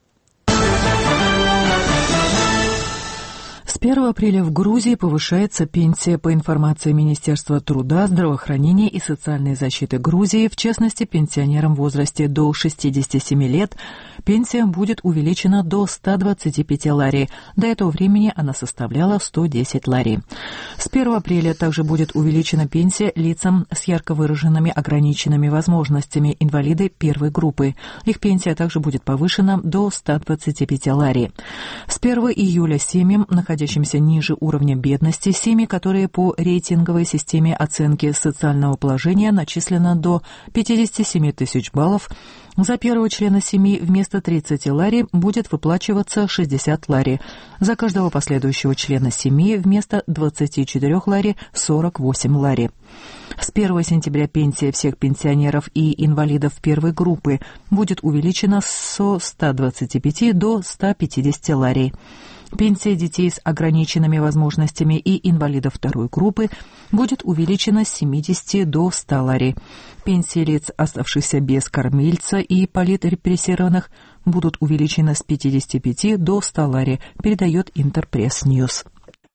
С 1 апреля в Грузии повышается пенсия. По информации Министерства труда, здравоохранения и социальной защиты Грузии, в частности, пенсионерам в возрасте до 67 лет, пенсия будет увеличена до 125 лари. До этого времени она составляла 110 лари. С 1 апреля также будет увеличена пенсия лицам с ярко выраженными ограниченными возможностями, инвалиды первой группы. Их пенсия также будет повышена до 125 лари. С 1 июля семьям, находящимся ниже уровня бедности, семьи, которые по рейтинговой системе оценки социального положения начислено до 57 тысяч баллов, за первого члена семьи вместо 30 лари будет выплачиваться 60 лари. За каждого последующего члена семьи вместо 24 лари 48 лари. С 1 сентября пенсия всех пенсионеров и инвалидов первой группы будет увеличена со 125 до 150 лари. Пенсия детей с ограниченными возможностями и инвалидов второй группы будет увеличена с 70 до 100 лари. Пенсии лиц, оставшихся без кормильца и политрепрессированных, будут увеличены с 55 до 100 лари, передает Интерпресс-Ньюс.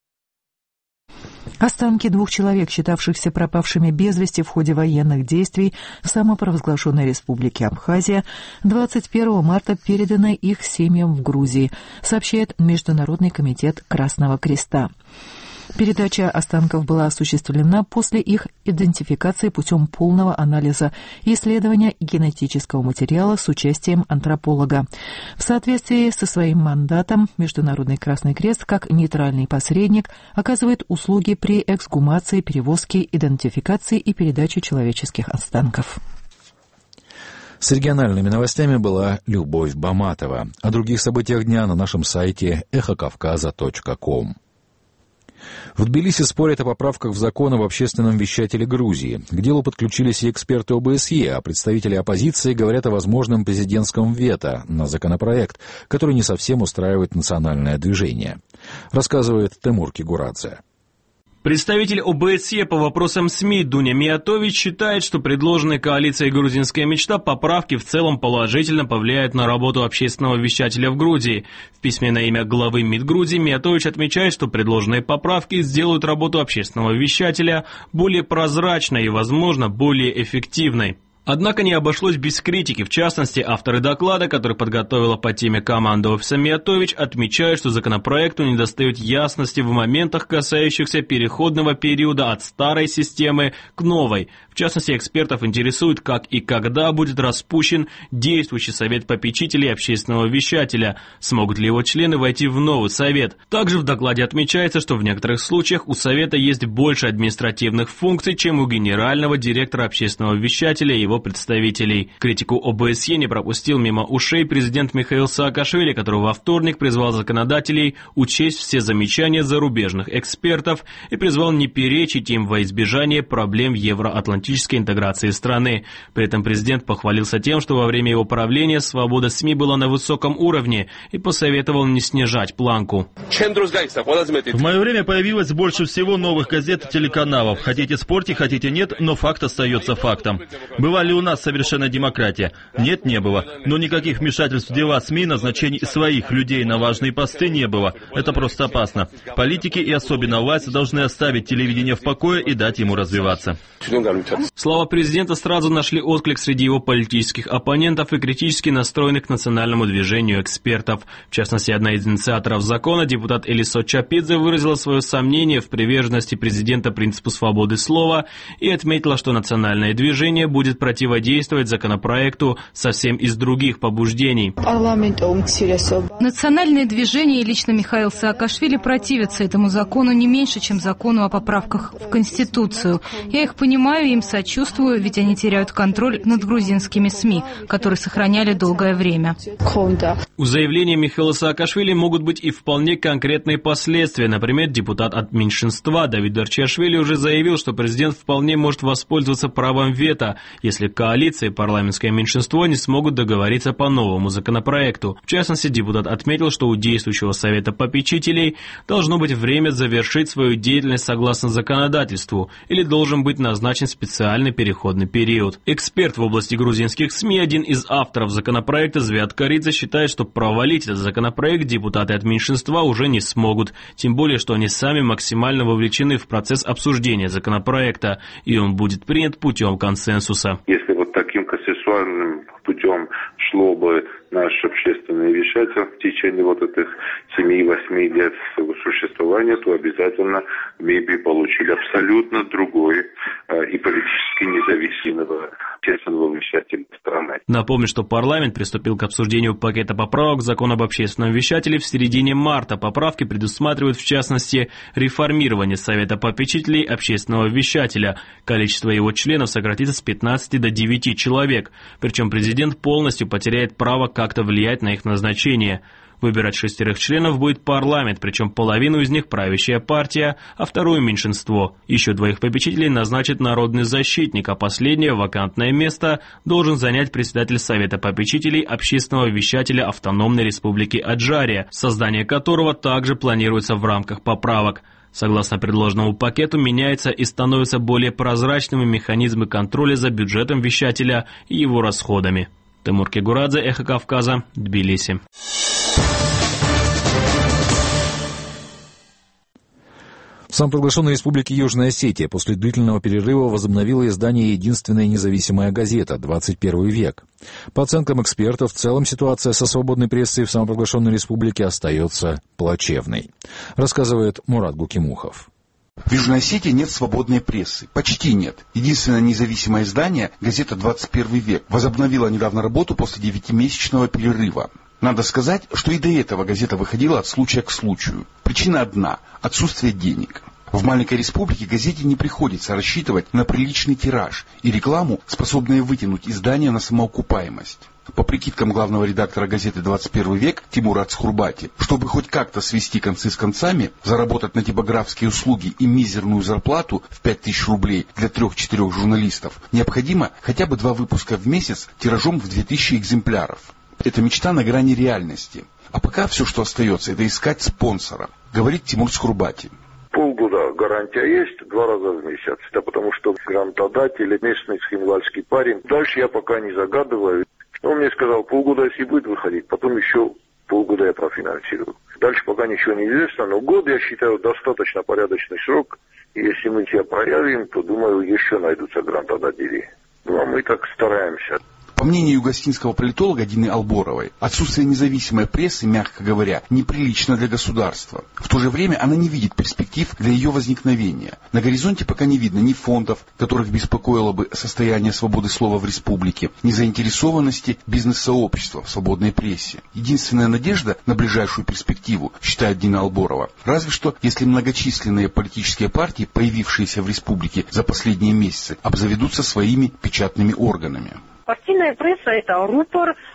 Останки 2 человек, считавшихся пропавшими без вести в ходе военных действий в самопровозглашенной республике Абхазия, 21 марта переданы их семьям в Грузии, сообщает Международный комитет Красного Креста. Передача останков была осуществлена после их идентификации путем полного анализа и исследования генетического материала с участием антрополога. В соответствии со своим мандатом Международный Красный Крест, как нейтральный посредник, оказывает услуги при эксгумации, перевозке, идентификации и передаче человеческих останков. С региональными новостями была Любовь Баматова. О других событиях дня на нашем сайте эхокавказа.ком. В Тбилиси спорят о поправках в закон об общественном вещателе Грузии. К делу подключились и эксперты ОБСЕ, а представители оппозиции говорят о возможном президентском вето на законопроект, который не совсем устраивает национальное движение. Рассказывает Тимур Кигурадзе. Представитель ОБСЕ по вопросам СМИ Дуня Миятович считает, что предложенные коалицией «Грузинская мечта» поправки в целом положительно повлияют на работу общественного вещателя в Грузии. В письме на имя главы МИД Грузии Миятович отмечает, что предложенные поправки сделают работу общественного вещателя более прозрачной и, возможно, более эффективной. Однако не обошлось без критики. В частности, авторы доклада, который подготовила по теме команда офиса Миятович, отмечают, что законопроекту недостает ясности в моментах, касающихся переходного периода от старой системы к новой. В частности, экспертов интересует, как и когда будет распущен действующий совет попечителей общественного вещателя. Смогут ли его члены войти в новый совет? Также в докладе отмечается, что в некоторых случаях у совета есть больше административных функций, чем у генерального директора общественного вещателя и его представителей. Критику ОБСЕ не пропустил мимо ушей президент Михаил Саакашвили, который во вторник призвал законодателей учесть все замечания зарубежных экспертов и призвал не перечить им во избежание проблем евроатлантического политической интеграции страны. При этом президент похвалился тем, что во время его правления свобода СМИ была на высоком уровне и посоветовал не снижать планку. В мое время появилось больше всего новых газет и телеканалов. Хотите спорьте, хотите нет, но факт остается фактом. Была ли у нас совершенная демократия? Нет, не было. Но никаких вмешательств в дела СМИ, назначений своих людей на важные посты не было. Это просто опасно. Политики и особенно власть должны оставить телевидение в покое и дать ему развиваться. Слова президента сразу нашли отклик среди его политических оппонентов и критически настроенных к национальному движению экспертов. В частности, одна из инициаторов закона, депутат Элисо Чапидзе, выразила свое сомнение в приверженности президента принципу свободы слова и отметила, что национальное движение будет противодействовать законопроекту совсем из других побуждений. Национальное движение и лично Михаил Саакашвили противятся этому закону не меньше, чем закону о поправках в Конституцию. Я их понимаю, им сочувствую, ведь они теряют контроль над грузинскими СМИ, которые сохраняли долгое время. У заявления Михаила Саакашвили могут быть и вполне конкретные последствия. Например, депутат от меньшинства Давид Дарчиашвили уже заявил, что президент вполне может воспользоваться правом вето, если коалиция и парламентское меньшинство не смогут договориться по новому законопроекту. В частности, депутат отметил, что у действующего совета попечителей должно быть время завершить свою деятельность согласно законодательству или должен быть назначен специальный переходный период. Эксперт в области грузинских СМИ, один из авторов законопроекта Звят Каридзе, считает, что провалить этот законопроект депутаты от меньшинства уже не смогут, тем более, что они сами максимально вовлечены в процесс обсуждения законопроекта, и он будет принят путем консенсуса. Если вот таким консенсуальным путем шло бы наше общественное вещатель в течение вот этих 7-8 лет своего существования, то обязательно мы бы получили абсолютно другой и политически независимого общественного вещателя страны. Напомню, что парламент приступил к обсуждению пакета поправок в закон об общественном вещателе в середине марта. Поправки предусматривают, в частности, реформирование Совета попечителей общественного вещателя. Количество его членов сократится с 15 до 9 человек. Причем президент полностью потеряет право как-то влиять на их назначение. Выбирать 6 членов будет парламент, причем половину из них правящая партия, а вторую меньшинство. Еще 2 попечителей назначит народный защитник, а последнее вакантное место должен занять председатель Совета попечителей общественного вещателя Автономной Республики Аджария, создание которого также планируется в рамках поправок. Согласно предложенному пакету, меняются и становятся более прозрачными механизмы контроля за бюджетом вещателя и его расходами. Тимур Кегурадзе, Эхо Кавказа, Тбилиси. В самопровозглашенной республике Южная Осетия после длительного перерыва возобновила издание единственная независимая газета «21 век». По оценкам экспертов, в целом ситуация со свободной прессой в самопровозглашенной республике остается плачевной, рассказывает Мурат Гукимухов. В Южной Осетии нет свободной прессы. Почти нет. Единственное независимое издание, газета «21 век», возобновила недавно работу после 9-месячного перерыва. Надо сказать, что и до этого газета выходила от случая к случаю. Причина одна – отсутствие денег. В маленькой республике газете не приходится рассчитывать на приличный тираж и рекламу, способную вытянуть издание на самоокупаемость. По прикидкам главного редактора газеты «21 век» Тимура Ацхурбати, чтобы хоть как-то свести концы с концами, заработать на типографские услуги и мизерную зарплату в 5000 рублей для 3-4 журналистов, необходимо хотя бы 2 выпуска в месяц тиражом в 2000 экземпляров. Это мечта на грани реальности. А пока все, что остается, это искать спонсора, говорит Тимур Ацхурбати. Полгода гарантия есть, 2 раза в месяц. Это потому что грантодатель, местный схинвальский парень. Дальше я пока не загадываю. Он мне сказал, полгода если будет выходить, потом еще полгода я профинансирую. Дальше пока ничего не известно, но год, я считаю, достаточно порядочный срок. И если мы тебя проявим, то, думаю, еще найдутся грантодатели. Ну, а мы так стараемся. По мнению югостинского политолога Дины Алборовой, отсутствие независимой прессы, мягко говоря, неприлично для государства. В то же время она не видит перспектив для ее возникновения. На горизонте пока не видно ни фондов, которых беспокоило бы состояние свободы слова в республике, ни заинтересованности бизнес-сообщества в свободной прессе. Единственная надежда на ближайшую перспективу, считает Дина Алборова, разве что если многочисленные политические партии, появившиеся в республике за последние месяцы, обзаведутся своими печатными органами. Партийная пресса – это рупор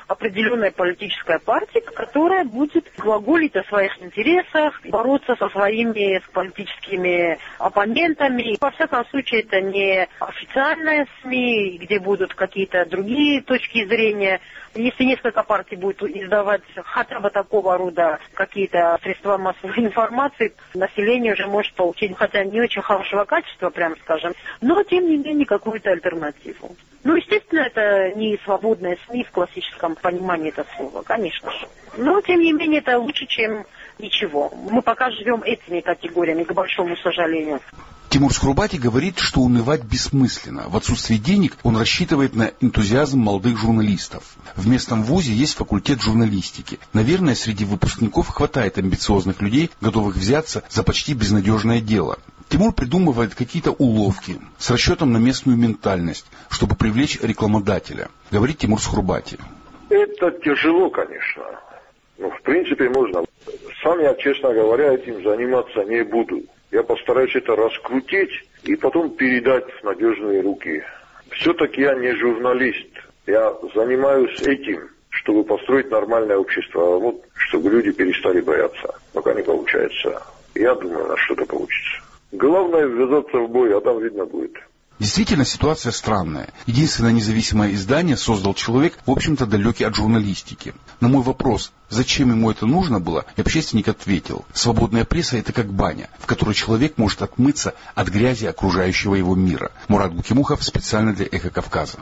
определенная политическая партия, которая будет глаголить о своих интересах, бороться со своими политическими оппонентами. Во всяком случае, это не официальная СМИ, где будут какие-то другие точки зрения. Если несколько партий будет издавать хотя бы такого рода какие-то средства массовой информации, население уже может получить, хотя не очень хорошего качества, прямо скажем, но тем не менее какую-то альтернативу. Ну, естественно, это не свободная СМИ в классическом понимании этого слова, конечно же. Но, тем не менее, это лучше, чем ничего. Мы пока живем этими категориями, к большому сожалению. Тимур Схрубати говорит, что унывать бессмысленно. В отсутствии денег он рассчитывает на энтузиазм молодых журналистов. В местном вузе есть факультет журналистики. Наверное, среди выпускников хватает амбициозных людей, готовых взяться за почти безнадежное дело. Тимур придумывает какие-то уловки с расчетом на местную ментальность, чтобы привлечь рекламодателя, говорит Тимур Схрубати. Это тяжело, конечно. Но в принципе можно. Сам я, честно говоря, этим заниматься не буду. Я постараюсь это раскрутить и потом передать в надежные руки. Все-таки я не журналист. Я занимаюсь этим, чтобы построить нормальное общество. А вот, чтобы люди перестали бояться. Пока не получается. Я думаю, на что-то получится. Главное ввязаться в бой, а там видно будет. Действительно, ситуация странная. Единственное независимое издание создал человек, в общем-то, далекий от журналистики. На мой вопрос, зачем ему это нужно было, общественник ответил: свободная пресса – это как баня, в которой человек может отмыться от грязи окружающего его мира. Мурат Букимухов специально для «Эхо Кавказа».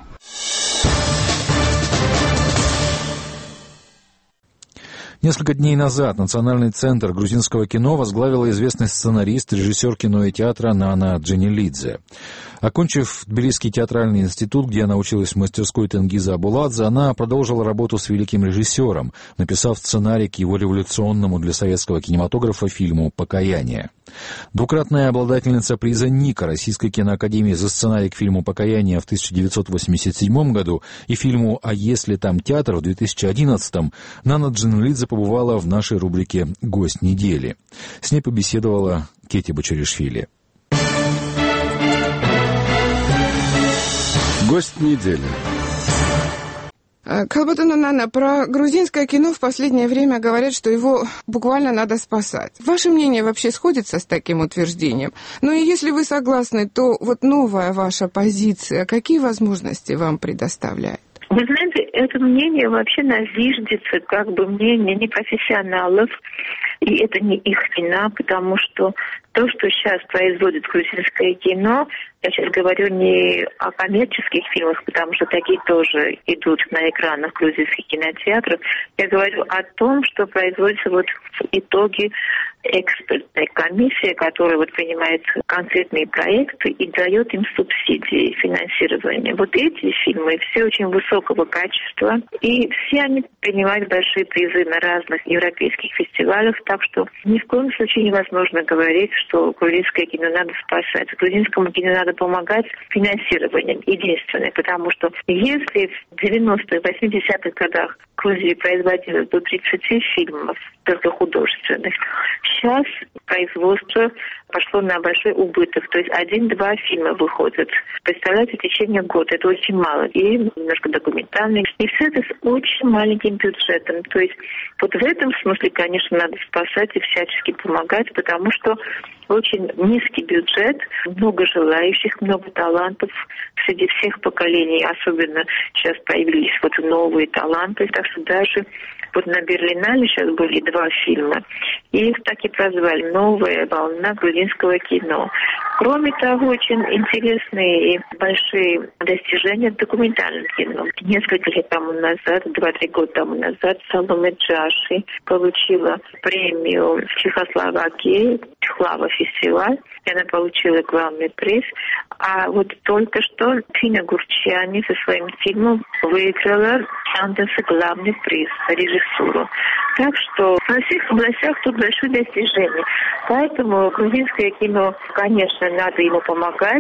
Несколько дней назад Национальный центр грузинского кино возглавила известный сценарист, режиссер кино и театра Нана Дженилидзе. Окончив Тбилисский театральный институт, где она училась в мастерской Тенгиза Абуладзе, она продолжила работу с великим режиссером, написав сценарий к его революционному для советского кинематографа фильму «Покаяние». Двукратная обладательница приза Ника Российской киноакадемии за сценарий к фильму «Покаяние» в 1987 году и фильму «А если там театр» в 2011 Нана Дженилидзе побывала в нашей рубрике «Гость недели». С ней побеседовала Кети Бачаришвили. Гость недели. Калбатана Нана, про грузинское кино в последнее время говорят, что его буквально надо спасать. Ваше мнение вообще сходится с таким утверждением? Ну и если вы согласны, то вот новая ваша позиция, какие возможности вам предоставляет? Вы знаете, это мнение вообще зиждется как бы мнение непрофессионалов, и это не их вина, потому что то, что сейчас производит грузинское кино, я сейчас говорю не о коммерческих фильмах, потому что такие тоже идут на экранах грузинских кинотеатров. Я говорю о том, что производится вот в итоге экспертная комиссия, которая вот принимает конкретные проекты и дает им субсидии, финансирование. Вот эти фильмы все очень высокого качества, и все они принимают большие призы на разных европейских фестивалях, так что ни в коем случае невозможно говорить, что грузинское кино надо спасать. Грузинскому кино надо помогать финансированием, единственное, потому что если в 90-х, 80-х годах в Грузии производилось до 30 фильмов, только художественных, сейчас производство пошло на большой убыток. То есть 1-2 фильма выходят. Представляете, в течение года. Это очень мало. И немножко документальный. И все это с очень маленьким бюджетом. То есть вот в этом смысле, конечно, надо спасать и всячески помогать, потому что очень низкий бюджет, много желающих, много талантов среди всех поколений. Особенно сейчас появились вот новые таланты. Так что даже вот на Берлинале сейчас были 2 фильма. И их так и прозвали «Новая волна грузинского кино». Кроме того, очень интересные и большие достижения в документальном кино. Несколько лет тому назад, 2-3 года тому назад, Саломе Джаши получила премию в Чехословакии, Чехлава-фестиваль, и она получила главный приз. А вот только что Тина Гурчани со своим фильмом выиграла Санденса главный приз за режиссуру. Так что во всех областях тут большое достижение. Поэтому грузинское кино, конечно, надо ему помогать.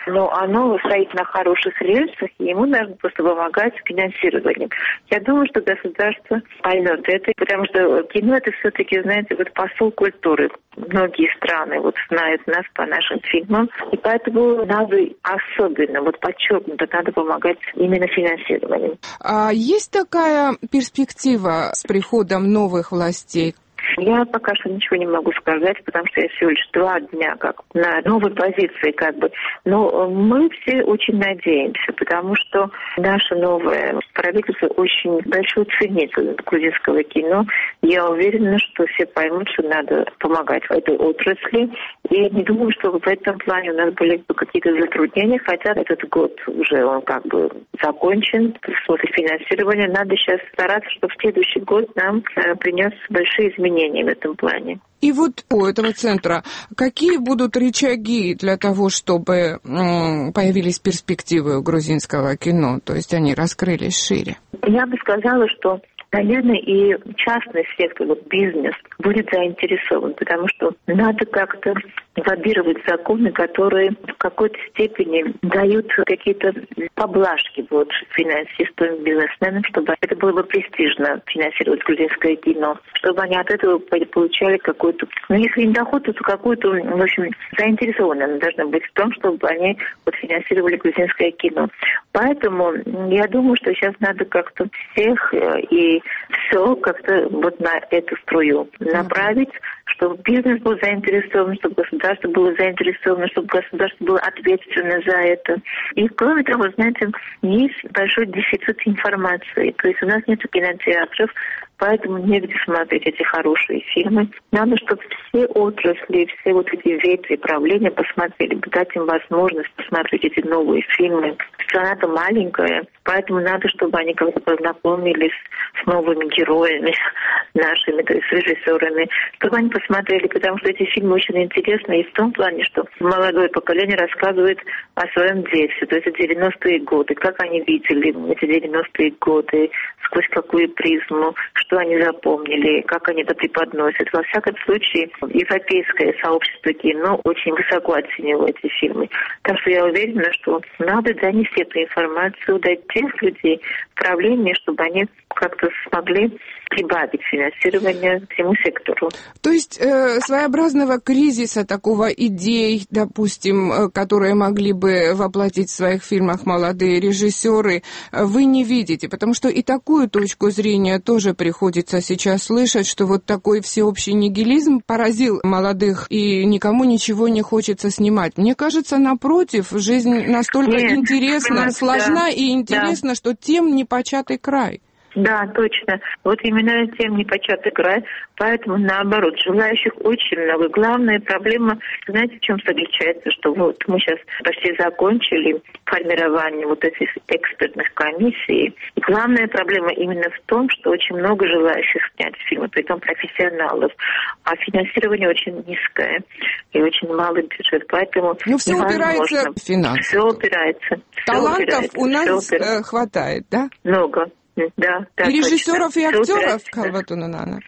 но оно стоит на хороших рельсах, и ему нужно просто помогать с финансированием. Я думаю, что государство поймет это, потому что кино это все-таки, знаете, вот посол культуры. Многие страны вот знают нас по нашим фильмам, и поэтому надо особенно, вот подчеркнуто, надо помогать именно финансированием. А есть такая перспектива с приходом новых властей? Я пока что ничего не могу сказать, потому что я всего лишь 2 дня как на новой позиции как бы. Но мы все очень надеемся, потому что наше новое правительство очень большой ценитель грузинского кино. Я уверена, что все поймут, что надо помогать в этой отрасли. И я не думаю, что в этом плане у нас были какие-то затруднения, хотя этот год уже он как бы закончен. В смысле финансирования надо сейчас стараться, чтобы следующий год нам принес большие изменения в этом плане. И вот у этого центра какие будут рычаги для того, чтобы появились перспективы у грузинского кино, то есть они раскрылись шире? Я бы сказала, что, наверное, и частный сектор, вот бизнес, будет заинтересован, потому что надо как-то лоббировать законы, которые в какой-то степени дают какие-то поблажки вот финансистам, бизнесменам, чтобы это было бы престижно финансировать грузинское кино, чтобы они от этого получали какой-то, если не доход, то какую-то, в общем, заинтересованность должна быть в том, чтобы они вот финансировали грузинское кино. Поэтому я думаю, что сейчас надо как-то всех и все как-то вот на эту струю направить, чтобы бизнес был заинтересован, чтобы государство было заинтересовано, чтобы государство было ответственно за это. И кроме того, знаете, есть большой дефицит информации. То есть у нас нет кинотеатров, поэтому негде смотреть эти хорошие фильмы. Надо, чтобы все отрасли, все вот эти ветви правления посмотрели, дать им возможность посмотреть эти новые фильмы. Страна-то маленькая, поэтому надо, чтобы они как-то познакомились с новыми героями нашими, то есть с режиссерами, чтобы они посмотрели, потому что эти фильмы очень интересны и в том плане, что молодое поколение рассказывает о своем детстве, то есть 90-е годы, как они видели эти 90-е годы, сквозь какую призму, что они запомнили, как они это преподносят. Во всяком случае, европейское сообщество кино очень высоко оценило эти фильмы. Так что я уверена, что надо донести эту информацию до тех людей в правлении, чтобы они как-то смогли прибавить финансирование всему сектору. То есть своеобразного кризиса такого идей, допустим, которые могли бы воплотить в своих фильмах молодые режиссеры, вы не видите, потому что и такую точку зрения тоже приходится сейчас слышать, что вот такой всеобщий нигилизм поразил молодых и никому ничего не хочется снимать. Мне кажется, напротив, жизнь настолько интересна, сложна и интересна, что тем непочатый край. Да, точно. Вот именно тем непочатый край, поэтому наоборот, желающих очень много. Главная проблема, знаете, в чем заключается, что вот мы сейчас почти закончили формирование вот этих экспертных комиссий. И главная проблема именно в том, что очень много желающих снять фильмы, притом профессионалов, а финансирование очень низкое и очень малый бюджет, поэтому все упирается в финансы. Все упирается. Талантов у нас хватает, да? Много. Да, и режиссеров, точно. И актеров Калватунанана?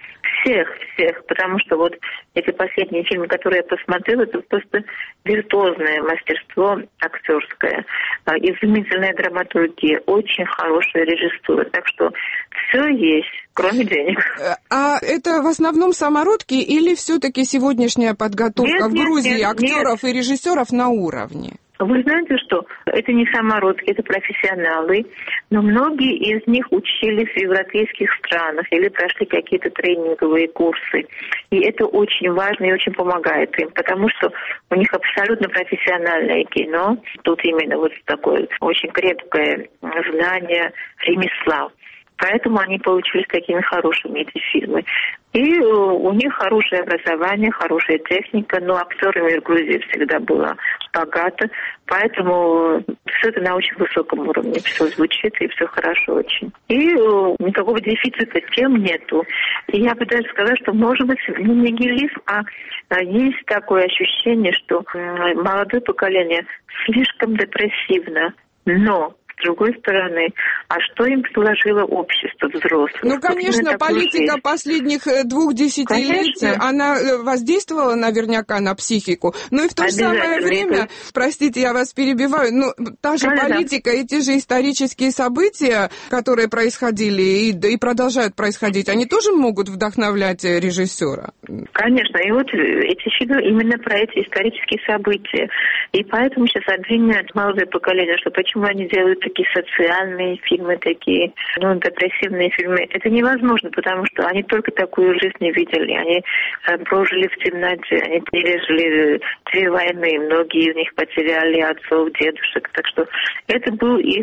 Всех, потому что вот эти последние фильмы, которые я посмотрела, это просто виртуозное мастерство актерское, изумительная драматургия, очень хорошая режиссура, так что все есть, кроме денег. А это в основном самородки или все-таки сегодняшняя подготовка в Грузии актеров и режиссеров на уровне? Вы знаете, что это не самородки, это профессионалы, но многие из них учились в европейских странах или прошли какие-то тренинговые курсы. И это очень важно и очень помогает им, потому что у них абсолютно профессиональное кино. Тут именно вот такое очень крепкое знание ремесла. Поэтому они получились такими хорошими, эти фильмы. И у них хорошее образование, хорошая техника, но актерами в Грузии всегда было богато. Поэтому все это на очень высоком уровне, все звучит и все хорошо очень. И никакого дефицита тем нету. И я бы даже сказала, что может быть не нигилизм, а есть такое ощущение, что молодое поколение слишком депрессивно, но в с другой стороны, а что им предложило общество взрослых? Ну, конечно, политика последних 2 десятилетий, она воздействовала наверняка на психику. Но и в то же самое время, простите, я вас перебиваю, но та же политика и те же исторические события, которые происходили и продолжают происходить, они тоже могут вдохновлять режиссера? Конечно, и вот эти фильмы именно про эти исторические события. И поэтому сейчас обвиняют молодое поколение, что почему они делают такие социальные фильмы, такие депрессивные фильмы. Это невозможно, потому что они только такую жизнь не видели. Они прожили в темноте, они пережили 2 войны, многие из них потеряли отцов, дедушек. Так что это был их,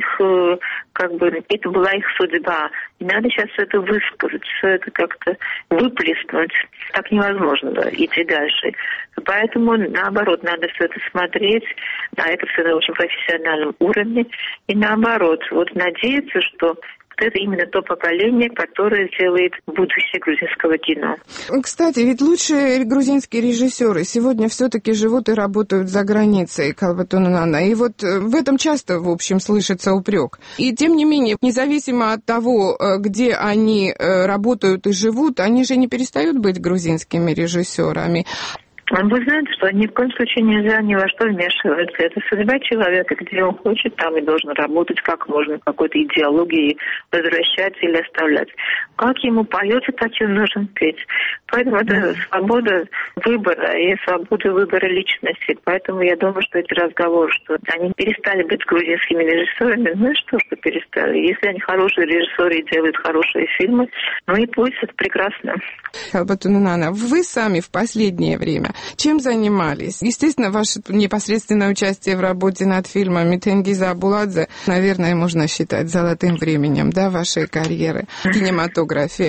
это была их судьба. И надо сейчас это высказать, все это как-то выплеснуть. Так невозможно идти дальше. Поэтому, наоборот, надо все это смотреть, а это все на очень профессиональном уровне. И наоборот, вот надеяться, что это именно то поколение, которое сделает будущее грузинского кино. Кстати, ведь лучшие грузинские режиссеры сегодня все-таки живут и работают за границей, Калбатунунана. И вот в этом часто, в общем, слышится упрек. И тем не менее, независимо от того, где они работают и живут, они же не перестают быть грузинскими режиссерами. Вы знаете, что ни в коем случае нельзя ни во что вмешиваться. Это судьба человека, где он хочет, там и должен работать, как можно, какой-то идеологии возвращаться или оставлять. Как ему поется, так и он должен петь. Поэтому это свобода выбора и свобода выбора личности. Поэтому я думаю, что эти разговоры, что они перестали быть грузинскими режиссерами, ну и что перестали. Если они хорошие режиссеры и делают хорошие фильмы, ну и пусть, это прекрасно. Калбатунунана, вы сами в последнее время чем занимались? Естественно, ваше непосредственное участие в работе над фильмами Тенгиза Абуладзе, наверное, можно считать золотым временем, да, вашей карьеры в кинематографии.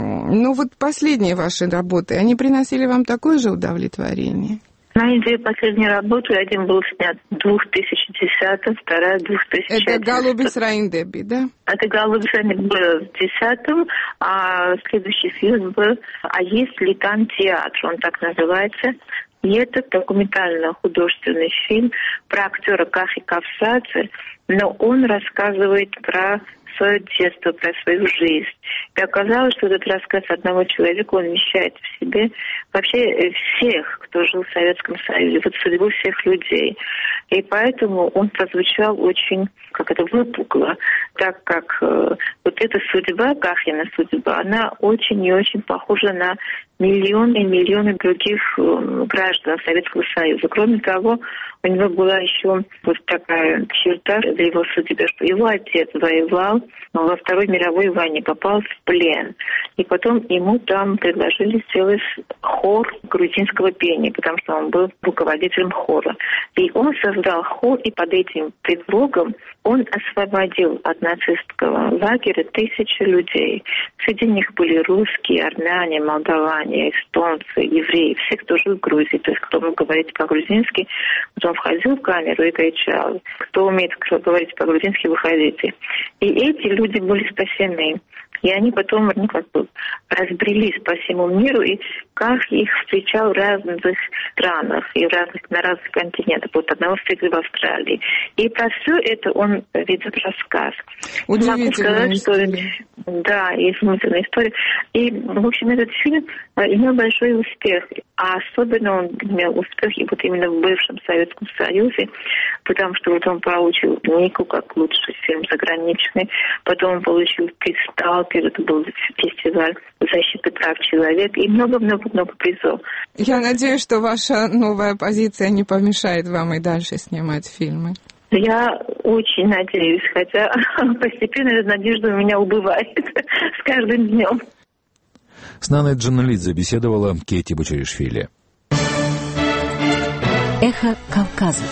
Ну вот последние ваши работы, они приносили вам такое же удовлетворение? На идее последней работы один был снят в 2010-м, вторая в 2011-м. Это «Голубис Райндеби», да? Это «Голубис Райндеби» был в 2010-м, а следующий фильм был «А есть ли там театр?» Он так называется. И это документально-художественный фильм про актера Кахи Кавсадзе, но он рассказывает про свое детство, про свою жизнь. И оказалось, что этот рассказ одного человека, он вмещает в себе вообще всех, кто жил в Советском Союзе, вот судьбу всех людей. И поэтому он прозвучал очень, выпукло, так как вот эта судьба, Кахина судьба, она очень и очень похожа на миллионы и миллионы других граждан Советского Союза. Кроме того, у него была еще вот такая черта в его судьбе, что его отец воевал во Второй мировой войне, попал в плен. И потом ему там предложили сделать хор грузинского пения, потому что он был руководителем хора. И он создал хор, и под этим предлогом он освободил от нацистского лагеря 1000 людей. Среди них были русские, армяне, молдаване, эстонцы, евреи, все, кто жил в Грузии. То есть, кто мог говорить по-грузински, он входил в камеру и кричал: кто умеет говорить по-грузински, выходите. И эти люди были спасены. И они потом разбрелись по всему миру, и как их встречал в разных странах и на разных континентах. Вот одного встретили в Австралии. И про все это он ведет рассказ. Удивительная история. Да, изумительная история. И, в общем, этот фильм имел большой успех. А особенно он имел успех и вот именно в бывшем Советском Союзе, потому что вот он получил Нику как лучший фильм заграничный, потом он получил приз «Сталкер», это был фестиваль защиты прав человека, и много-много-много призов. Я надеюсь, что ваша новая позиция не помешает вам и дальше снимать фильмы. Я очень надеюсь, хотя постепенно эта надежда у меня убывает с каждым днем. С Наной Джаналидзе беседовала Кетти Бачаришвили. Эхо Кавказа.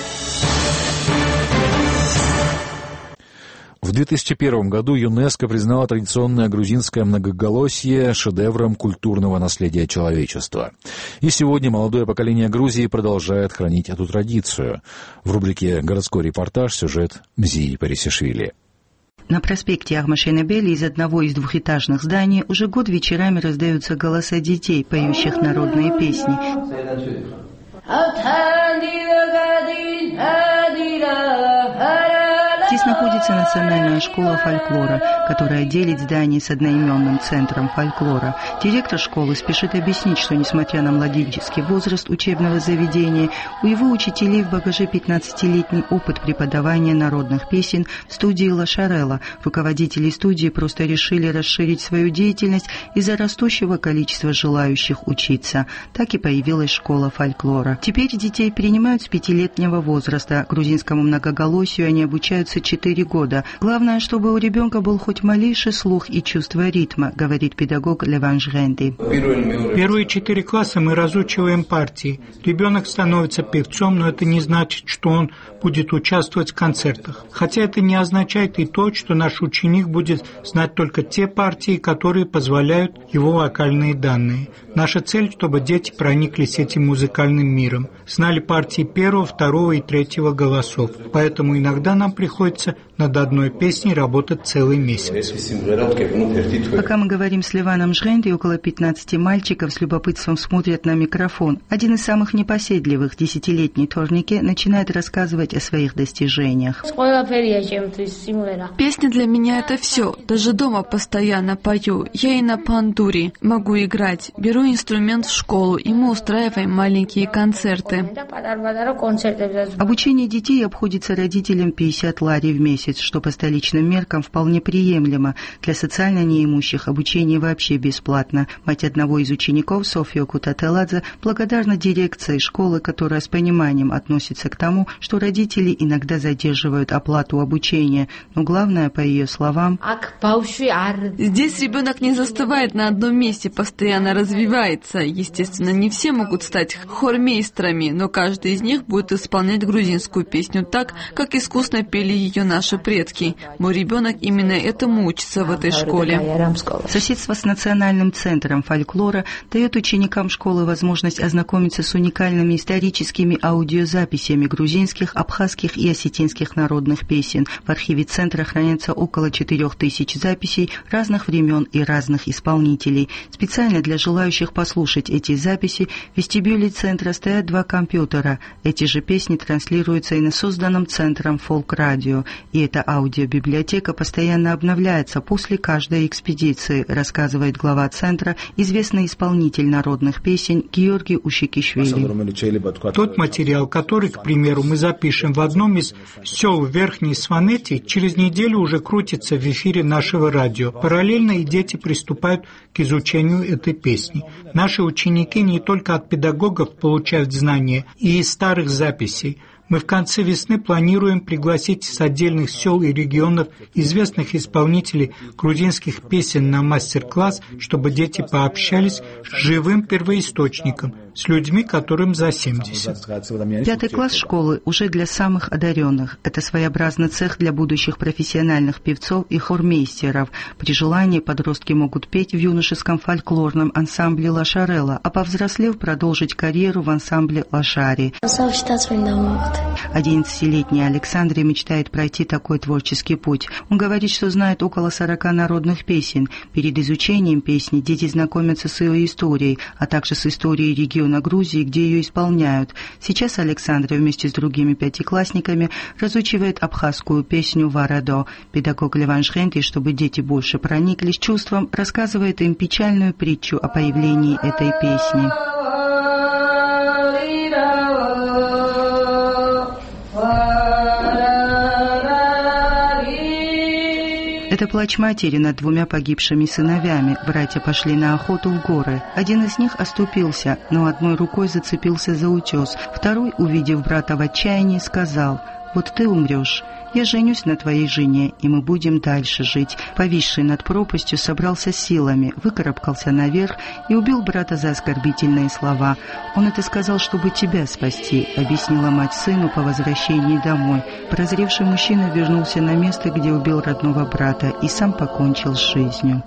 В 2001 году ЮНЕСКО признала традиционное грузинское многоголосие шедевром культурного наследия человечества. И сегодня молодое поколение Грузии продолжает хранить эту традицию. В рубрике «Городской репортаж» сюжет Мзии Парисишвили. На проспекте Ахмашенебели из одного из двухэтажных зданий уже год вечерами раздаются голоса детей, поющих народные песни. Те Здесь находится Национальная школа фольклора, которая делит здание с одноименным центром фольклора. Директор школы спешит объяснить, что несмотря на младенческий возраст учебного заведения, у его учителей в багаже 15-летний опыт преподавания народных песен в студии Ла Шарелла. Руководители студии просто решили расширить свою деятельность из-за растущего количества желающих учиться. Так и появилась школа фольклора. Теперь детей принимают с 5-летнего возраста. Грузинскому многоголосию они обучаются 4 года. Главное, чтобы у ребенка был хоть малейший слух и чувство ритма, говорит педагог Леван Жренди. Первые 4 класса мы разучиваем партии. Ребенок становится певцом, но это не значит, что он будет участвовать в концертах. Хотя это не означает и то, что наш ученик будет знать только те партии, которые позволяют его вокальные данные. Наша цель, чтобы дети прониклись этим музыкальным миром, знали партии 1, 2 и 3 голосов. Поэтому иногда нам приходится над одной песней работать целый месяц. Пока мы говорим с Леваном Жренди, около 15 мальчиков с любопытством смотрят на микрофон. Один из самых непоседливых, 10-летний Торнике, начинает рассказывать о своих достижениях. Песня для меня это все. Даже дома постоянно пою. Я и на пандуре могу играть. Беру инструмент в школу, и мы устраиваем маленькие концерты. Обучение детей обходится родителям 50 лари в месяц, что по столичным меркам вполне приемлемо. Для социально неимущих обучение вообще бесплатно. Мать одного из учеников, София Кутателадзе, благодарна дирекции школы, которая с пониманием относится к тому, что родители иногда задерживают оплату обучения. Но главное, по ее словам, здесь ребенок не застывает на одном месте, постоянно развивается. Естественно, не все могут стать хормейстрами, но каждый из них будет исполнять грузинскую песню так, как искусно пели ее наши предки. Мой ребенок именно этому учится в этой школе. Соседство с Национальным центром фольклора дает ученикам школы возможность ознакомиться с уникальными историческими аудиозаписями грузинских, абхазских и осетинских народных песен. В архиве центра хранятся около 4000 записей разных времен и разных исполнителей. Специально для желающих послушать эти записи в вестибюле центра стоят 2 компьютера. Эти же песни транслируются и на созданном центром фолк-радио. И эта аудиобиблиотека постоянно обновляется после каждой экспедиции, рассказывает глава центра, известный исполнитель народных песен Георгий Ушикишвили. Тот материал, который, к примеру, мы запишем в одном из сел Верхней Сванети, через неделю уже крутится в эфире нашего радио. Параллельно и дети приступают к изучению этой песни. Наши ученики не только от педагогов получают знания и из старых записей. Мы в конце весны планируем пригласить с отдельных сел и регионов известных исполнителей грузинских песен на мастер-класс, чтобы дети пообщались с живым первоисточником, с людьми, которым за 70. 5 класс школы уже для самых одаренных. Это своеобразный цех для будущих профессиональных певцов и хормейстеров. При желании подростки могут петь в юношеском фольклорном ансамбле Ла Шарелла, а повзрослев продолжить карьеру в ансамбле Ла Шари. 11-летний Александр мечтает пройти такой творческий путь. Он говорит, что знает около 40 народных песен. Перед изучением песни дети знакомятся с ее историей, а также с историей региона Грузии, где ее исполняют. Сейчас Александр вместе с другими 5-классниками разучивает абхазскую песню «Варадо». Педагог Леван Жренди, чтобы дети больше прониклись чувством, рассказывает им печальную притчу о появлении этой песни. Это плач матери над 2 погибшими сыновьями. Братья пошли на охоту в горы. Один из них оступился, но одной рукой зацепился за утес. Второй, увидев брата в отчаянии, сказал: «Вот ты умрешь. Я женюсь на твоей жене, и мы будем дальше жить». Повисший над пропастью собрался силами, выкарабкался наверх и убил брата за оскорбительные слова. «Он это сказал, чтобы тебя спасти», — объяснила мать сыну по возвращении домой. Прозревший мужчина вернулся на место, где убил родного брата, и сам покончил с жизнью.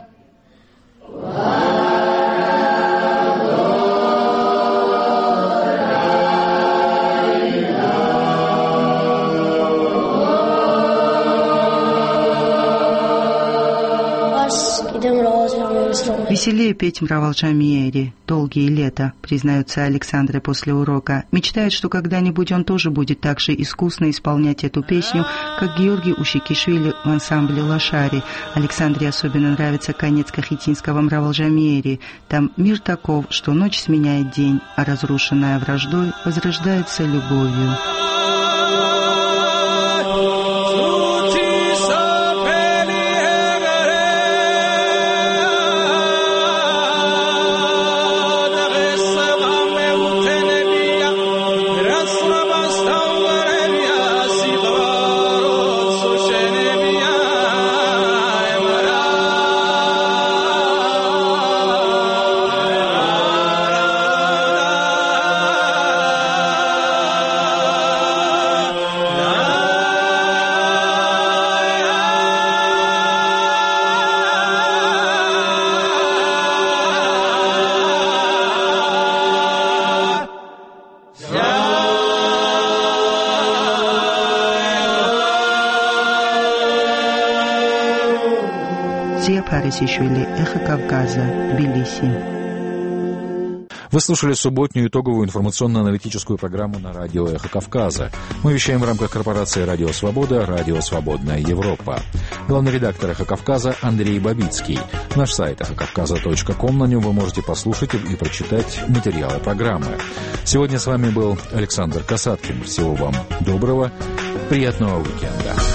В Веселее петь Мравалжамиери долгие лета, признается Александре после урока. Мечтает, что когда-нибудь он тоже будет так же искусно исполнять эту песню, как Георгий Ушикишвили в ансамбле «Лошари». Александре особенно нравится конец кахетинского Мравалжамиери. Там мир таков, что ночь сменяет день, а разрушенная враждой возрождается любовью. Эхо Кавказа, Тбилиси. Вы слушали субботнюю итоговую информационно-аналитическую программу на радио «Эхо Кавказа». Мы вещаем в рамках корпорации «Радио Свобода», «Радио Свободная Европа». Главный редактор «Эхо Кавказа» Андрей Бабицкий. Наш сайт эхокавказа.ком, на нем вы можете послушать и прочитать материалы программы. Сегодня с вами был Александр Касаткин. Всего вам доброго, приятного уикенда.